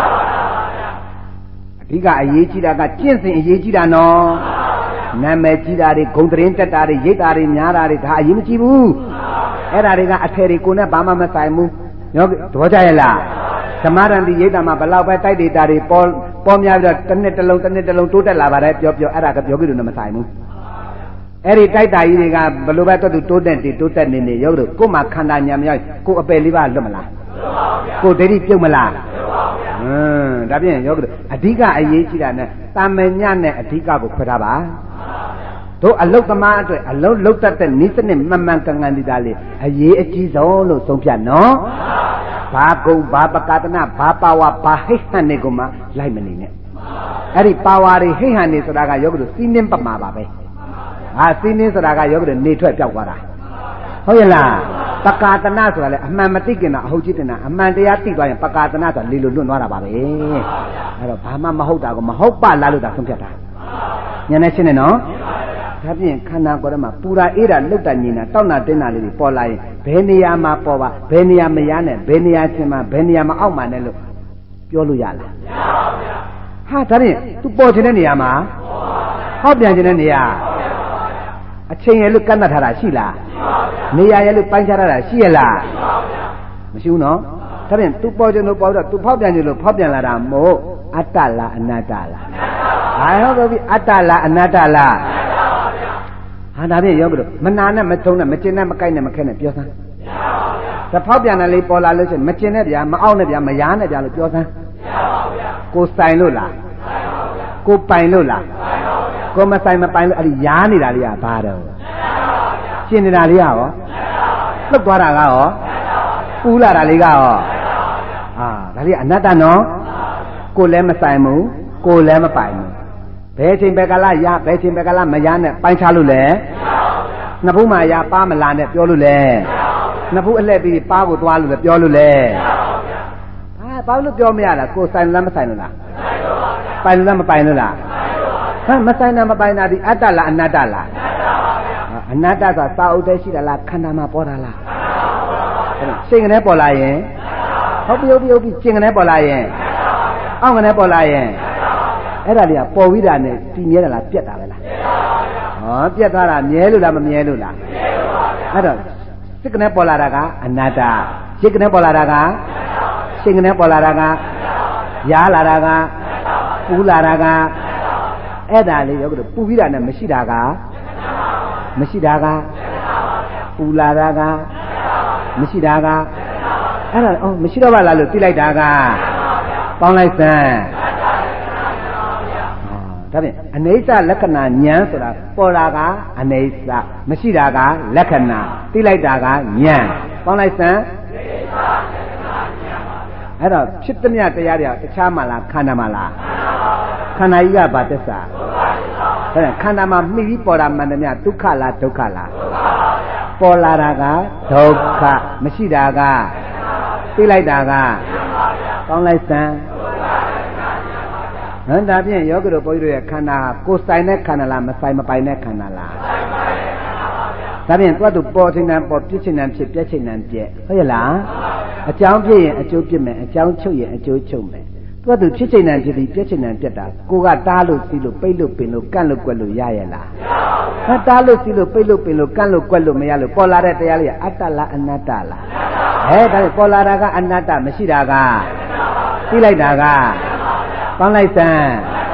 အဓိကအရေးကြီးတာကကျင့်စဉ်အရေးကြီးတာနော်နာမည်ကြီးတာတွေဂုံတရင်တက်တာတွေရိတ်တာတွေများတာတွေဒါအရေးမကြီးဘူးအဲ့ဒါတွေကအထယ်တွေကိုနဲ့ဘာမှမဆိုင်ဘူးညောတော့ကြရလားဓမ္မရံတိရိတ်တာမှာဘလောက်ပဲတိုက်ဒေတာတွေပေါ်ပေါ်များပြီးတော့တစ်နှစ်တစ်လုံးတစ်နှစ်တစ်လုံးတိုးတက်လာပါတယ်ပြောပြောအဲ့ဒါကပြောကြည့်လို့မဆိုင်ဘူးအဲ့ဒီတိုက်တာကြီးတွေကဘလို့ပဲတွတ်တူတိုးတက်တည်တိုးတက်နေနေရုပ်တို့ကို့မှာခန္ဓာညာမရောက်ကို့အပယ်လေးပါလွတ်မလားကို့ဒိဋ္ဌိပြုတ်မလားဟွန်းဒါဖြင့်ရုပ်တို့အဓိကအရေးကြီးတာနဲ့တာမညနဲ့အဓိကကိုခွဲထားပါတို့အလုတ်သမားအတွက်အလုတ်လုတ်တတ်တဲ့နိစ္စနဲ့မှန်မှန်ကန်ကန်ဒီသားလေးအရေးအကြီးဆုံးလို့ဆုံးဖြတ်နော်ဘာကုံဘာပကတနာဘာပါဝါဘာဟိဟန်နေကိုမှလိုက်မနေနဲ့အဲ့ဒီပါဝါတွေဟိဟန်နေဆိုတာကရုပ်တို့စီးနှင်းပမာပါပဲဟာစီးနှင်းဆိုတာကယောဂတွေနေထွက်ပြောက်သွားတာဟုတ်ရဲ့လားပကာတနာဆိုတာလေအမှန်မသိခင်တာအဟုတ်ကြီးတင်တာအမှန်တရားသိသွားရင်ပကာတနာဆိုတာလေလိုလွတ်သွားတာပါပဲအဲ့တော့ဘာမှမဟုတ်တာကိုမဟုတ်ပါလားလို့သာဆုံးဖြတ်တာညနေချင်းနဲ့နော်ဒါဖြင့်ခန္ဓာကိုယ်ထဲမှာပူရာအေးတာလှုပ်တာညင်တာတောက်တာတင်းတာလေးတွေပေါ်လာရင်ဘယ်နေရာမှာပေါ်ပါဘယ်နေရာမရနဲ့ဘယ်နေရာချင်းမှာဘယ်နေရာမှာအောက်မှာနဲ့လို့ပြောလို့ရလားမရပါဘူးဗျာဟာဒါဖြင့်သူပေါ်ခြင်းတဲ့နေရာမှာဟောက်ပြန်ခြင်းတဲ့နေရာအချိန်ရလို့ကန့်တတ်ထားတာရှိလားနေရာရလို့ပိုင်းခြားထားတာရှိရလားမရှိဘူးနော်ဒါဖြင့်သူပေါ်ခြင်းလို့ပေါ်တော့သူဖောက်ပြန်ခြင်းလို့ဖောက်ပြန်လာတာမို့အတ္တလားအနတ္တလားဟာဟုတ်ပြီအတ္တလားအနတ္တလားဟာဒါဖြင့်ယောဂတို့မနာနဲ့မထုံနဲ့မကျင်နဲ့မကိုက်နဲ့မခဲနဲ့ပြောစမ်းတဖောက်ပြန်တယ်လေးပေါ်လာလို့ရှိရင်မကျင်နဲ့ဗျာမအောင်နဲ့ဗျာမရားနဲ့ဗျာလို့ပြောစမ်းကိုဆိုင်လို့လားကိုပိုင်လို့လားကိုမဆိုင်မပိုင်လို့အဲ့ဒီရားနေတာလေးကဘာတော့ကျင်နေတာလေးကရောလှုပ်သွားတာကရောပူလာတာလေးကရောအာဒါလေးကအနတ္တနော်ကိုလည်းမဆိုင်ဘူးကိုလည်းမပိုင်ဘူးဘယ်ချိန်ဘယ်ကလာရဘယ်ချိန်ဘယ်ကလာမရနဲ့ပိုင်းခြားလို့လဲနှစ်ဖူးမှာရပါမလာနဲ့ပြောလို့လဲနှစ်ဖူးအလှည့်ပြီးပါကိုသွားလို့လဲပြောလို့လဲဟာဘာလို့ပြောမရလားကိုဆိုင်လားမဆိုင်လို့လားပိုင်လို့လားမပိုင်လို့လားဟမ်မဆိုင်တာမပိုင်တာဒီအတ္တလားအနတ္တလားအနတ္တဆိုတာစာအုပ်ထဲရှိတာလားခန္ဓာမှာပေါ်တာလားစိတ်ကနေပေါ်လာရင်ဟုတ်ပြီဟုတ်ပြီဟုတ်ပြီကျင်ကနေပေါ်လာရင်အောင့်ကနေပေါ်လာရင်အဲ့ဒါလေးကပေါ်ပြီးတာနဲ့တည်မြဲတာလားပြက်တာပဲလားဟောပြက်သွားတာမြဲလို့လားမမြဲလို့လားအဲ့တော့စိတ်ကနေပေါ်လာတာကအနတ္တစိတ်ကနေပေါ်လာတာကစိတ်ကနေပေါ်လာတာကရားလာတာကပူလာတာကအဲ့ဒါလေးရောပူပြီးတာနဲ့မရှိတာကမရှိတာကပူလာတာကမရှိတာကအဲ့ဒါအော်မရှိတော့ပါလားလို့သိလိုက်တာကပေါင်းလိုက်စမ်းဒါဖြင့်အနေဆလက္ခဏာဉာဏ်ဆိုတာပေါ်လာကအနေဆမရှိတာကလက္ခဏာသိလိုက်တာကဉာဏ်ပေါင်းလိုက်စမ်းအဲ့တော့ဖြစ်သမျှတရားတွေတခြားမှလားခန္ဓာမှလားခန္ဓာကြီးကဘာသစ္စာဒါနဲ့ခန္ဓာမှာမှီပြီးပေါ်တာမှန်သမျှဒုက္ခလားဒုက္ခလားပေါ်လာတာကဒုက္ခမရှိတာကသိလိုက်တာကကောင်းလိုက်စမ်းဟမ်ဒါဖြင့်ယောဂီတို့ဘုန်းကြီးတို့ရဲ့ခန္ဓာကိုဆိုင်တဲ့ခန္ဓာလားမဆိုင်မပိုင်တဲ့ခန္ဓာလားဒါဖြင့်သူ့တူပေါ်ခြင်းနဲ့ပေါ်ပြစ်ခြင်းနဲ့ဖြစ်ပြက်ခြင်းနဲ့ပြက်ဟုတ်ရဲ့လားအကြောင်းပြည့်ရင်အကျိုးပြစ်မယ်အကြောင်းချုပ်ရင်အကျိုးချုပ်မယ်သူ့တူဖြစ်ခြင်းနဲ့ဖြစ်ပြီးပြက်ခြင်းနဲ့ပြက်တာကိုကတားလို့စီးလို့ပိတ်လို့ပင်လို့ကန့်လို့ကွက်လို့ရရဲ့လားမတားလို့စီးလို့ပိတ်လို့ပင်လို့ကန့်လို့ကွက်လို့မရလို့ပေါ်လာတဲ့တရားလေးကအတ္တလားအနတ္တလားဟဲ့ဒါပေါ်လာတာကအနတ္တမရှိတာကသိလိုက်တာကပေါင်းလိုက်စမ်း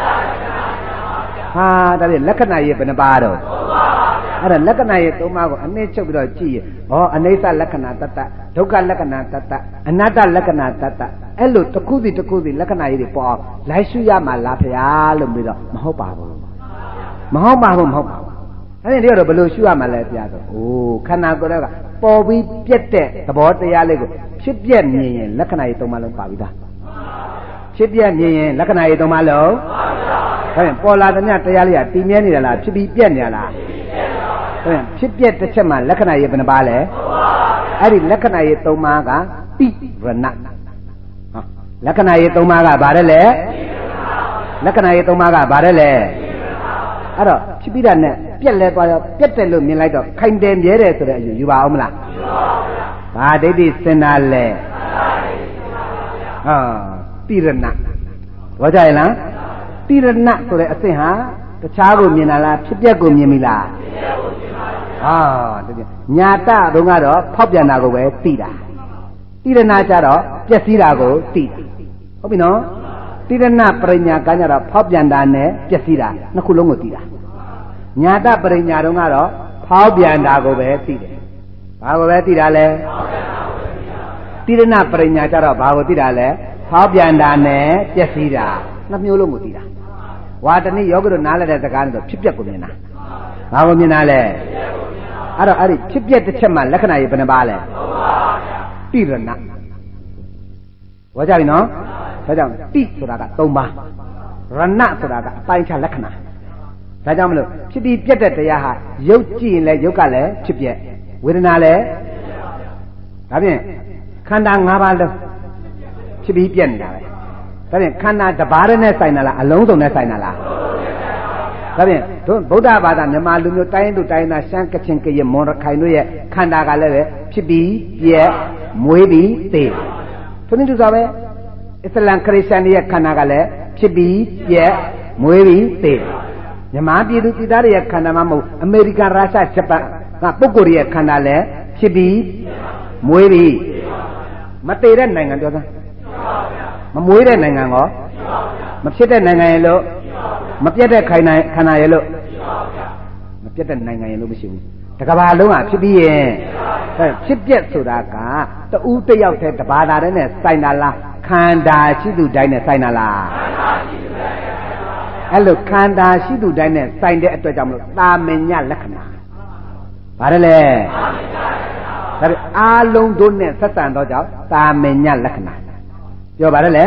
ဟာဒါဖြင့်လက္ခဏာရဲ့ဘယ်နှပါတော့အဲ့ဒါလက္ခဏာရဲ့သုံးပါးကိုအနည်းချုပ်ပြီးတော့ကြည့်ရင်ဟောအနိစ္စလက္ခဏာတတ္တဒုက္ခလက္ခဏာတတ္တအနတ္တလက္ခဏာတတ္တအဲ့လိုတစ်ခုစီတစ်ခုစီလက္ခဏာကြီးတွေပေါ်အောင်လိုက်ရှုရမှာလားဖေဟာလို့ပြီးတော့မဟုတ်ပါဘူးမဟုတ်ပါဘူးမဟုတ်ပါဘူးအဲ့ဒီတော့ဘယ်လိုရှုရမှာလဲပြတော့အိုးခန္ဓာကိုယ်ကပေါ်ပြီးပြက်တဲ့သဘောတရားလေးကိုဖြစ်ပြက်မြင်ရင်လက္ခဏာကြီးသုံးပါးလုံးပါပြီးသားဖြစ်ပြက်မြင်ရင်လက္ခဏာကြီးသုံးပါးလုံးဟဲ့ပေါ်လာတဲ့တရားလေးကတည်မြဲနေတယ်လားဖြစ်ပြီးပြက်နေလားဟဲ့ဖြစ်ပြက်တစ်ချက်မှလက္ခဏာကြီးဘယ်နှပါလဲအဲ့ဒီလက္ခဏာကြီးသုံးပါးကတိရဏလက္ခဏာကြီးသုံးပါးကဘာလဲလဲလက္ခဏာကြီးသုံးပါးကဘာလဲလဲအဲ့တော့ဖြစ်ပြီးတာနဲ့ပြက်လဲသွားတော့ပြက်တယ်လို့မြင်လိုက်တော့ခိုင်တယ်မြဲတယ်ဆိုတဲ့အယူယူပါအောင်မလားဘာဒိဋ္ဌိစင်တာလဲဟာတိရဏဘောကြရလားတိရဏဆိုတဲ့အဆင့်ဟာတခြားကိုမြင်တာလားဖြစ်ပျက်ကိုမြင်ပြီလားဟာတကယ်ညာတတုန်းကတော့ဖောက်ပြန်တာကိုပဲသိတာတိရဏကြတော့ပျက်စီးတာကိုသိတာဟုတ်ပြီနော်တိရဏပရိညာကကြတော့ဖောက်ပြန်တာနဲ့ပျက်စီးတာနှစ်ခုလုံးကိုသိတာညာတပရိညာတုန်းကတော့ဖောက်ပြန်တာကိုပဲသိတယ်ဘာကိုပဲသိတာလဲတိရဏပရိညာကြတော့ဘာကိုသိတာလဲဖောက်ပြန်တာနဲ့ပျက်စီးတာနှစ်မျိုးလုံးကိုသိတာဝါတနည်းယောဂတို့နားလည်တဲ့စကားနဲ့တော့ဖြစ်ပျက်ကိုမြင်တာဘာကိုမြင်တာလဲအဲ့တော့အဲ့ဒီဖြစ်ပျက်တစ်ချက်မှလက္ခဏာကြီးဘယ်နှပါလဲတိရဏဝါကြပြီနော်ဒါကြောင့်တိဆိုတာကသုံးပါးရဏဆိုတာကအပိုင်းခြားလက္ခဏာဒါကြောင့်မလို့ဖြစ်ပြီးပြက်တဲ့တရားဟာရုပ်ကြည့်ရင်လည်းရုပ်ကလည်းဖြစ်ပြက်ဝေဒနာလည်းဒါဖြင့်ခန္ဓာ၅ပါးလုံးဖြစ်ပြီးပြက်နေတာပဲဒါဖြင့်ခန္ဓာတစ်ပါးနဲ့ဆိုင်တာလားအလုံးစုံနဲ့ဆိုင်တာလားဒါဖြင့်တို့ဗုဒ္ဓဘာသာမြန်မာလူမျိုးတိုင်းသူတိုင်းသားရှမ်းကချင်ကရင်မွန်ရခိုင်တို့ရဲ့ခန္ဓာကလည်းပဲဖြစ်ပြီးပြက်မွေးပြီးသေသူနည်းတူစွာပဲအစ္စလမ်ခရစ်ယာန်ရဲ့ခန္ဓာကလည်းဖြစ်ပြီးပြက်မွေးပြီးသေမြန်မာပြည်သူပြည်သားတွေရဲ့ခန္ဓာမှမဟုတ်အမေရိကန်ရုရှားဂျပန်ကပုဂ္ဂိုလ်တွေရဲ့ခန္ဓာလည်းဖြစ်ပြီးမွေးပြီးမသေးတဲ့နိုင်ငံပြောစမ်းမမွေးတဲ့နိုင်ငံကောမဖြစ်တဲ့နိုင်ငံရဲ့လို့မပြတ်တဲ့ခိုင်နိုင်ခန္ဓာရဲ့လို့မပြတ်တဲ့နိုင်ငံရဲ့လို့မရှိဘူးတကဘာလုံးကဖြစ်ပြီးရင်ဖြစ်ပြက်ဆိုတာကတူးတယောက်တည်းတဘာသာတည်းနဲ့စိုင်တာလားခန္ဓာရှိသူတိုင်းနဲ့စိုင်တာလားအဲ့လိုခန္ဓာရှိသူတိုင်းနဲ့စိုင်တဲ့အတွက်ကြောင့်မလို့သာမညလက္ခဏာဘာလဲလဲဒါပေအားလုံးတို့နဲ့ဆက်ဆံတော့ကြောင့်သာမညလက္ခဏာပြောပါလဲ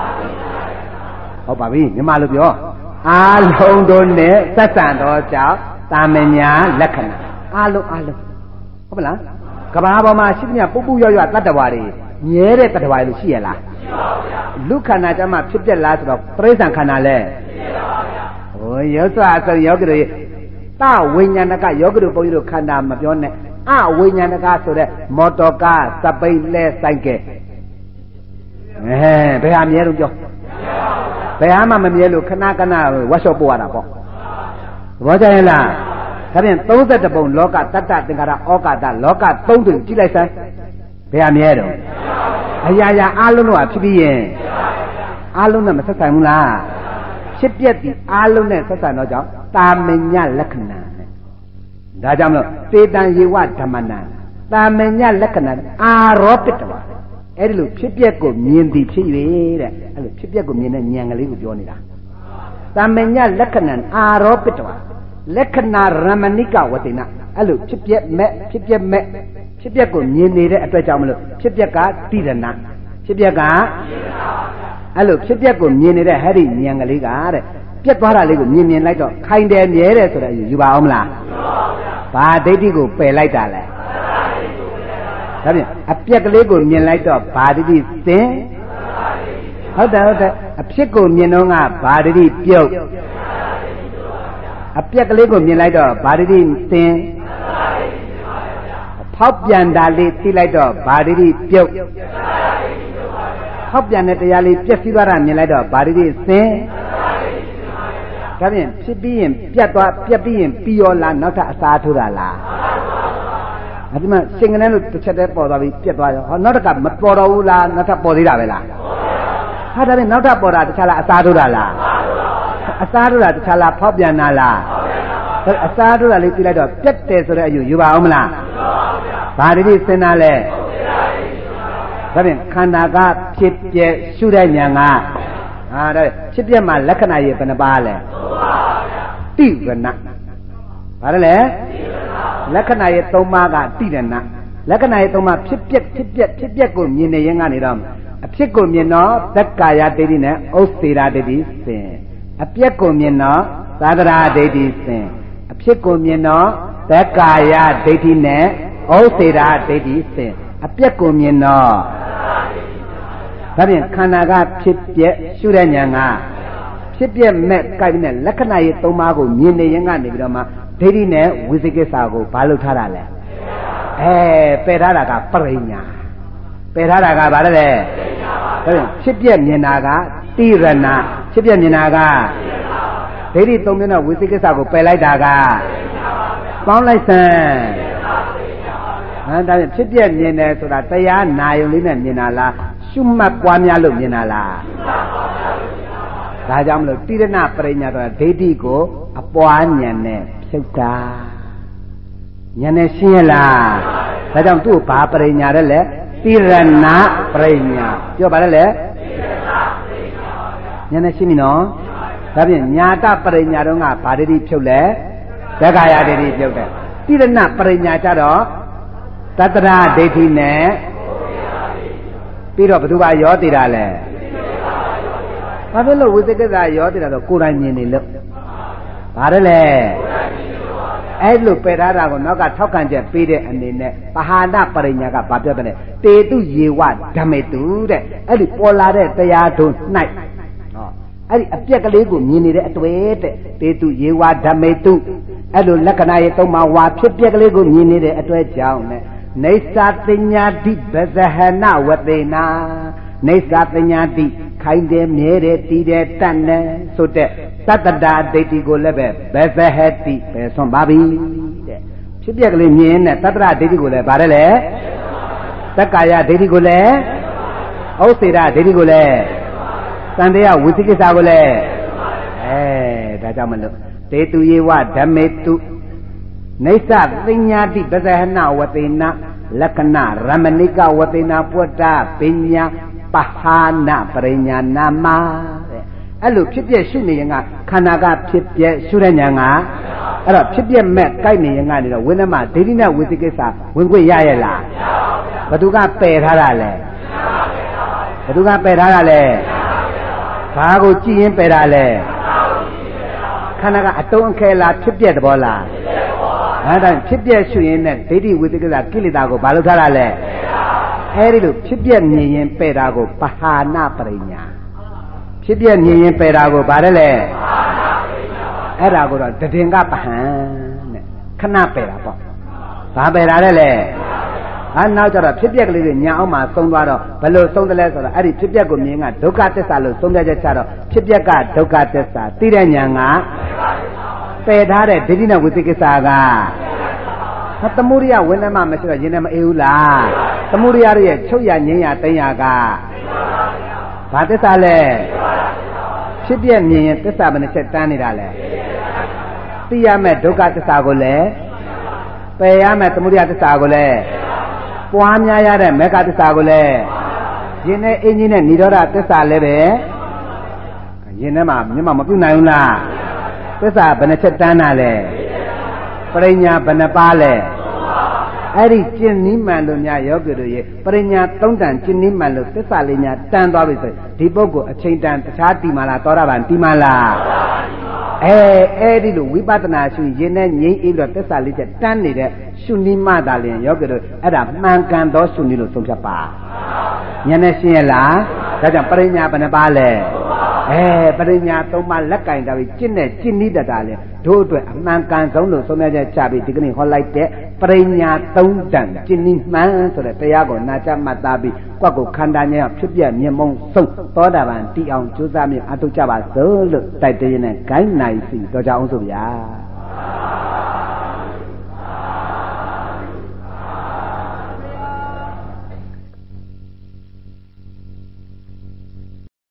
ဟုတ်ပါပြီမြန်မာလိုပြောအားလုံးတို့နဲ့ဆက်ဆံတော့ကြောင့်သာမညလက္ခဏာအားလုံးအားလုံးဟုတ်ပါလားကဘာပေါ်မှာရှိသမျှပုပ်ပုရွရွတတ္တဝါတွေမြဲတဲ့တတ္တဝါတွေလို့ရှိရလားရှိပါဗျာလူခန္ဓာကြမှာဖြစ်ပြက်လားဆိုတော့ပရိစ္ဆာန်ခန္ဓာလဲဖြစ်ပါဗျာဟိုရောစွာဆိုယောဂီတို့တဝိညာဏကယောဂီတို့ဘုန်းကြီးတို့ခန္ဓာမပြောနဲ့အဝိညာဏကဆိုတဲ့မော်တော်ကားစပိန်လဲဆိုင်ကဲအဲဘယ်ဟာမြဲလို့ပြောဘယ်ဟာမှမမြဲလို့ခဏခဏဝက်ရှော့ပို့ရတာပေါ့သဘောကျရဲ့လားဒါဖြင့်သုံး၁၁ပုံလောကတတ္တသင်္ခါရဩကာသလောကသုံးတွင်ကြည့်လိုက်စမ်းဘယ်ဟာမြဲတော့အရာရာအလုံးလုံးကဖြစ်ပြီးရင်အလုံးနဲ့မဆက်ဆိုင်ဘူးလားဖြစ်ပြက်ပြီးအလုံးနဲ့ဆက်ဆံတော့ကြောင့်တာမညလက္ခဏာနဲ့ဒါကြောင့်မလို့သေတံယေဝဓမ္မနံတာမညလက္ခဏာအာရောပတ္တဝါအဲ့ဒီလိုဖြစ်ပြက်ကိုမြင်သည်ဖြစ်၍တဲ့အဲ့လိုဖြစ်ပြက်ကိုမြင်တဲ့ဉာဏ်ကလေးကိုပြောနေတာတာမညလက္ခဏာအာရောပတ္တဝါလက္ခဏာရမဏိကဝတိနာအဲ့လိုဖြစ်ပြက်မဲ့ဖြစ်ပြက်မဲ့ဖြစ်ပြက်ကိုမြင်နေတဲ့အတွက်ကြောင့်မလို့ဖြစ်ပြက်ကတိရဏဖြစ်ပြက်ကအဲ့လိုဖြစ်ပြက်ကိုမြင်နေတဲ့ဟဲ့ဒီဉာဏ်ကလေးကတဲ့ပြက်သွားတာလေးကိုမြင်မြင်လိုက်တော့ခိုင်တယ်မြဲတယ်ဆိုတဲ့အယူယူပါအောင်မလားဘာဒိဋ္ဌိကိုပယ်လိုက်တာလဲဒါဖြင့်အပြက်ကလေးကိုမြင်လိုက်တော့ဘာဒိဋ္ဌိသင်ဟုတ်တယ်ဟုတ်တယ်အဖြစ်ကိုမြင်တော့ကဘာဒိဋ္ဌိပြုတ်အပြက်ကလေးကိုမြင်လိုက်တော့ဘာဒိဋ္ဌိသင်ဖောက်ပြန်တာလေးသိလိုက်တော့ဘာဒိဋ္ဌိပြုတ်ဖောက်ပြန်တဲ့တရားလေးပြက်စီးသွားတာမြင်လိုက်တော့ဘာဒိဋ္ဌိသင်ဒါဖြင့်ဖြစ်ပြီးရင်ပြတ်သွားပြက်ပြီးရင်ပြီးရောလားနောက်ထပ်အစားထိုးတာလားအဲ့ဒီမှာရှင်ကနေလို့တစ်ချက်တည်းပေါ်သွားပြီးပြက်သွားရောဟောနောက်တစ်ခါမပေါ်တော့ဘူးလားနောက်ထပ်ပေါ်သေးတာပဲလားဟာဒါဖြင့်နောက်ထပ်ပေါ်တာတစ်ခြားလားအစားထိုးတာလားအစားထိုးတာတစ်ခြားလားဖောက်ပြန်တာလားအစားထိုးတာလေးပြလိုက်တော့ပြက်တယ်ဆိုတဲ့အယူယူပါအောင်မလားဘာဒိဋ္ဌိစင်တာလဲဒါဖြင့်ခန္ဓာကဖြစ်ပြရှုတဲ့ဉာဏ်ကဟာဒါဖြစ်ပြမှာလက္ခဏာရေဘယ်နှပါလဲတိရဏဘာလဲလက္ခဏာရေသုံးပါးကတိရဏလက္ခဏာရေသုံးပါးဖြစ်ပြဖြစ်ပြဖြစ်ပြကိုမြင်နေရင်ကနေတော့အဖြစ်ကိုမြင်တော့သက္ကာယဒိဋ္ဌိနဲ့ဥစ္စေရာဒိဋ္ဌိစင်အပြက်ကိုမြင်တော့သာသရာဒိဋ္ဌိစင်အဖြစ်ကိုမြင်တော့သက္ကာယဒိဋ္ဌိနဲ့ဥစ္စေရာဒိဋ္ဌိစင်အပြက်ကိုမြင်တော့ဒါဖြင့်ခန္ဓာကဖြစ်ပြရှုတဲ့ဉာဏ်ကဖြစ်ပြမဲ့ကိုက်ပြီးနဲ့လက္ခဏာရေးသုံးပါးကိုမြင်နေရင်ကနေပြီးတော့မှဒိဋ္ဌိနဲ့ဝိသိကိစ္စကိုဘာလို့ထားတာလဲအဲပယ်ထားတာကပရိညာပယ်ထားတာကဘာလဲလဲဒါဖြင့်ဖြစ်ပြမြင်တာကတိရဏဖြစ်ပြမြင်တာကဒိဋ္ဌိသုံးမျိုးနဲ့ဝိသိကိစ္စကိုပယ်လိုက်တာကပေါင်းလိုက်စမ်းဟမ်ဒါဖြင့်ဖြစ်ပြမြင်တယ်ဆိုတာတရားနာယုံလေးနဲ့မြင်တာလားရှုမှတ်ပွားများလို့မြင်တာလားဒါကြောင့်မလို့တိရဏပရိညာတော့ဒိဋ္ဌိကိုအပွားဉာဏ်နဲ့ဖြုတ်တာဉာဏ်နဲ့ရှင်းရလားဒါကြောင့်သူ့ဘာပရိညာလဲလဲတိရဏပရိညာပြောပါလဲလေဉာဏ်နဲ့ရှင်းပြီနော်ဒါဖြင့်ညာတပရိညာတော့ကဘာဒိဋ္ဌိဖြုတ်လဲသက္ကာယဒိဋ္ဌိဖြုတ်တယ်တိရဏပရိညာကြတော့တတ္တရာဒိဋ္ဌိနဲ့ပြီးတော့ဘယ်သူကရောတည်တာလဲဘာဖြစ်လို့ဝိသေကသာရောတည်တာတော့ကိုယ်တိုင်မြင်နေလို့ဘာလဲလဲအဲ့လိုပယ်ထားတာကိုနောက်ကထောက်ခံချက်ပေးတဲ့အနေနဲ့ပဟာနပရိညာကဘာပြောတယ်တေတုယေဝဓမ္မေတုတဲ့အဲ့ဒီပေါ်လာတဲ့တရားတို့၌ဟောအဲ့ဒီအပြက်ကလေးကိုမြင်နေတဲ့အတွေ့တဲ့တေတုယေဝဓမ္မေတုအဲ့လိုလက္ခဏာရဲ့သုံးပါးဝါဖြစ်ပြက်ကလေးကိုမြင်နေတဲ့အတွေ့ကြောင့်နဲ့နေသာပညာတိဘဇဟနဝတေနာနေသာပညာတိခိုင်တယ်မြဲတယ်တည်တယ်တတ်တယ်ဆိုတဲ့သတ္တတာဒိဋ္ဌိကိုလည်းပဲဘဇဟတိပဲဆွန်ပါပြီတဲ့ဖြစ်ပြက်ကလေးမြင်တဲ့သတ္တရာဒိဋ္ဌိကိုလည်းဗါတယ်လေသက္ကာယဒိဋ္ဌိကိုလည်းဥစ္စေရဒိဋ္ဌိကိုလည်းတန်တရားဝိသိကိစ္စကိုလေအဲဒါကြောင့်မလို့တေတုယေဝဓမ္မေတုနေသသိညာတိပဇဟနဝတေနလက္ခဏရမဏိကဝတေနာပွတ္တပညာပဟာနပရိညာနာမတဲ့အဲ့လိုဖြစ်ပြရှုနေရင်ကခန္ဓာကဖြစ်ပြရှုတဲ့ညာကအဲ့တော့ဖြစ်ပြမဲ့ကြိုက်နေရင်ကနေတော့ဝိနမဒိဋ္ဌိနဲ့ဝိသိကိစ္စဝင်ခွင့်ရရဲ့လားဘသူကပယ်ထားတာလဲဘသူကပယ်ထားတာလဲဘာကိုကြည့်ရင်ပယ်တာလဲခန္ဓာကအတုံးအခဲလားဖြစ်ပြတဲ့ဘောလားအဲ့ဒါဖြစ်ပြရှုရင်နဲ့ဒိဋ္ဌိဝိသိကိစ္စကိလေသာကိုဘာလို့ထားတာလဲအဲ့ဒီလိုဖြစ်ပြမြင်ရင်ပယ်တာကိုပဟာနပရိညာဖြစ်ပြမြင်ရင်ပယ်တာကိုဘာလဲလဲအဲ့ဒါကိုတော့တည်င်္ဂပဟံတဲ့ခဏပယ်တာပေါ့ဘာပယ်တာလဲလဲဟာနောက်ကျတော့ဖြစ်ပြကလေးတွေညာအောင်မှသုံးသွားတော့ဘယ်လိုသုံးတယ်လဲဆိုတော့အဲ့ဒီဖြစ်ပြကိုမြင်ကဒုက္ခသစ္စာလို့သုံးပြချက်ချတော့ဖြစ်ပြကဒုက္ခသစ္စာသိတဲ့ညာကပယ်ထားတဲ့ဒိဋ္ဌိနဲ့ဝိသိကိစ္စကဟာသမုဒိယဝိနမမရှိတော့ရင်နဲ့မအေးဘူးလားသမုဒိယရဲ့ချုပ်ရငြိမ်းရသိမ်းရကဘာသစ္စာလဲဖြစ်ပြမြင်ရင်သစ္စာဘယ်နှချက်တန်းနေတာလဲသိရမယ်ဒုက္ခသစ္စာကိုလည်းပယ်ရမယ်သမုဒိယသစ္စာကိုလည်းပွားများရတဲ့မေဃသစ္စာကိုလည်းရင်နဲ့အင်းကြီးနဲ့និရောဓသစ္စာလည်းပဲရင်ထဲမှာမျက်မှောက်မပြုတ်နိုင်ဘူးလားသစ္စာဘယ်နှချက်တန်းတာလဲပရိညာဘယ်နှပါလဲအဲ့ဒီကျင့်နည်းမှန်လို့များယောဂီတို့ရေပရိညာသုံးတန်ကျင့်နည်းမှန်လို့သစ္စာလေးများတန်းသွားပြီဆိုဒီပုဂ္ဂိုလ်အချိန်တန်တခြားတီမာလားသောတာပန်တီမာလားအဲအဲ့ဒီလိုဝိပဿနာရှုရင်နဲ့ငြိမ့်အေးပြီးတော့သစ္စာလေးချက်တန်းနေတဲ့ရှုနည်းမှသာလျှင်ယောဂီတို့အဲ့ဒါမှန်ကန်သောရှုနည်းလို့သုံးဖြတ်ပါဉာဏ်နဲ့ရှင်းရလားဒါကြောင့်ပရိညာဘယ်နှပါလဲအဲပရိညာသုံးပါလက်ကင်တာပြီးကျင့်တဲ့ကျင့်နည်းတတာလေတို့အတွက်အမှန်ကန်ဆုံးလို့ဆုံးဖြတ်ချက်ချပြီးဒီကနေ့ဟောလိုက်တဲ့ပရိညာသုံးတန်ကျင့်နည်းမှန်ဆိုတဲ့တရားကိုနာကြားမှတ်သားပြီးကိုယ့်ကိုခန္ဓာဉာဏ်ဖြစ်ပြမျက်မှောက်ဆုံးသောတာပန်တည်အောင်ကြိုးစားမြတ်အထောက်ကြပါစို့လို့တိုက်တွန်းနေ gain နိုင်စီတော့ကြအောင်ဆိုဗျာ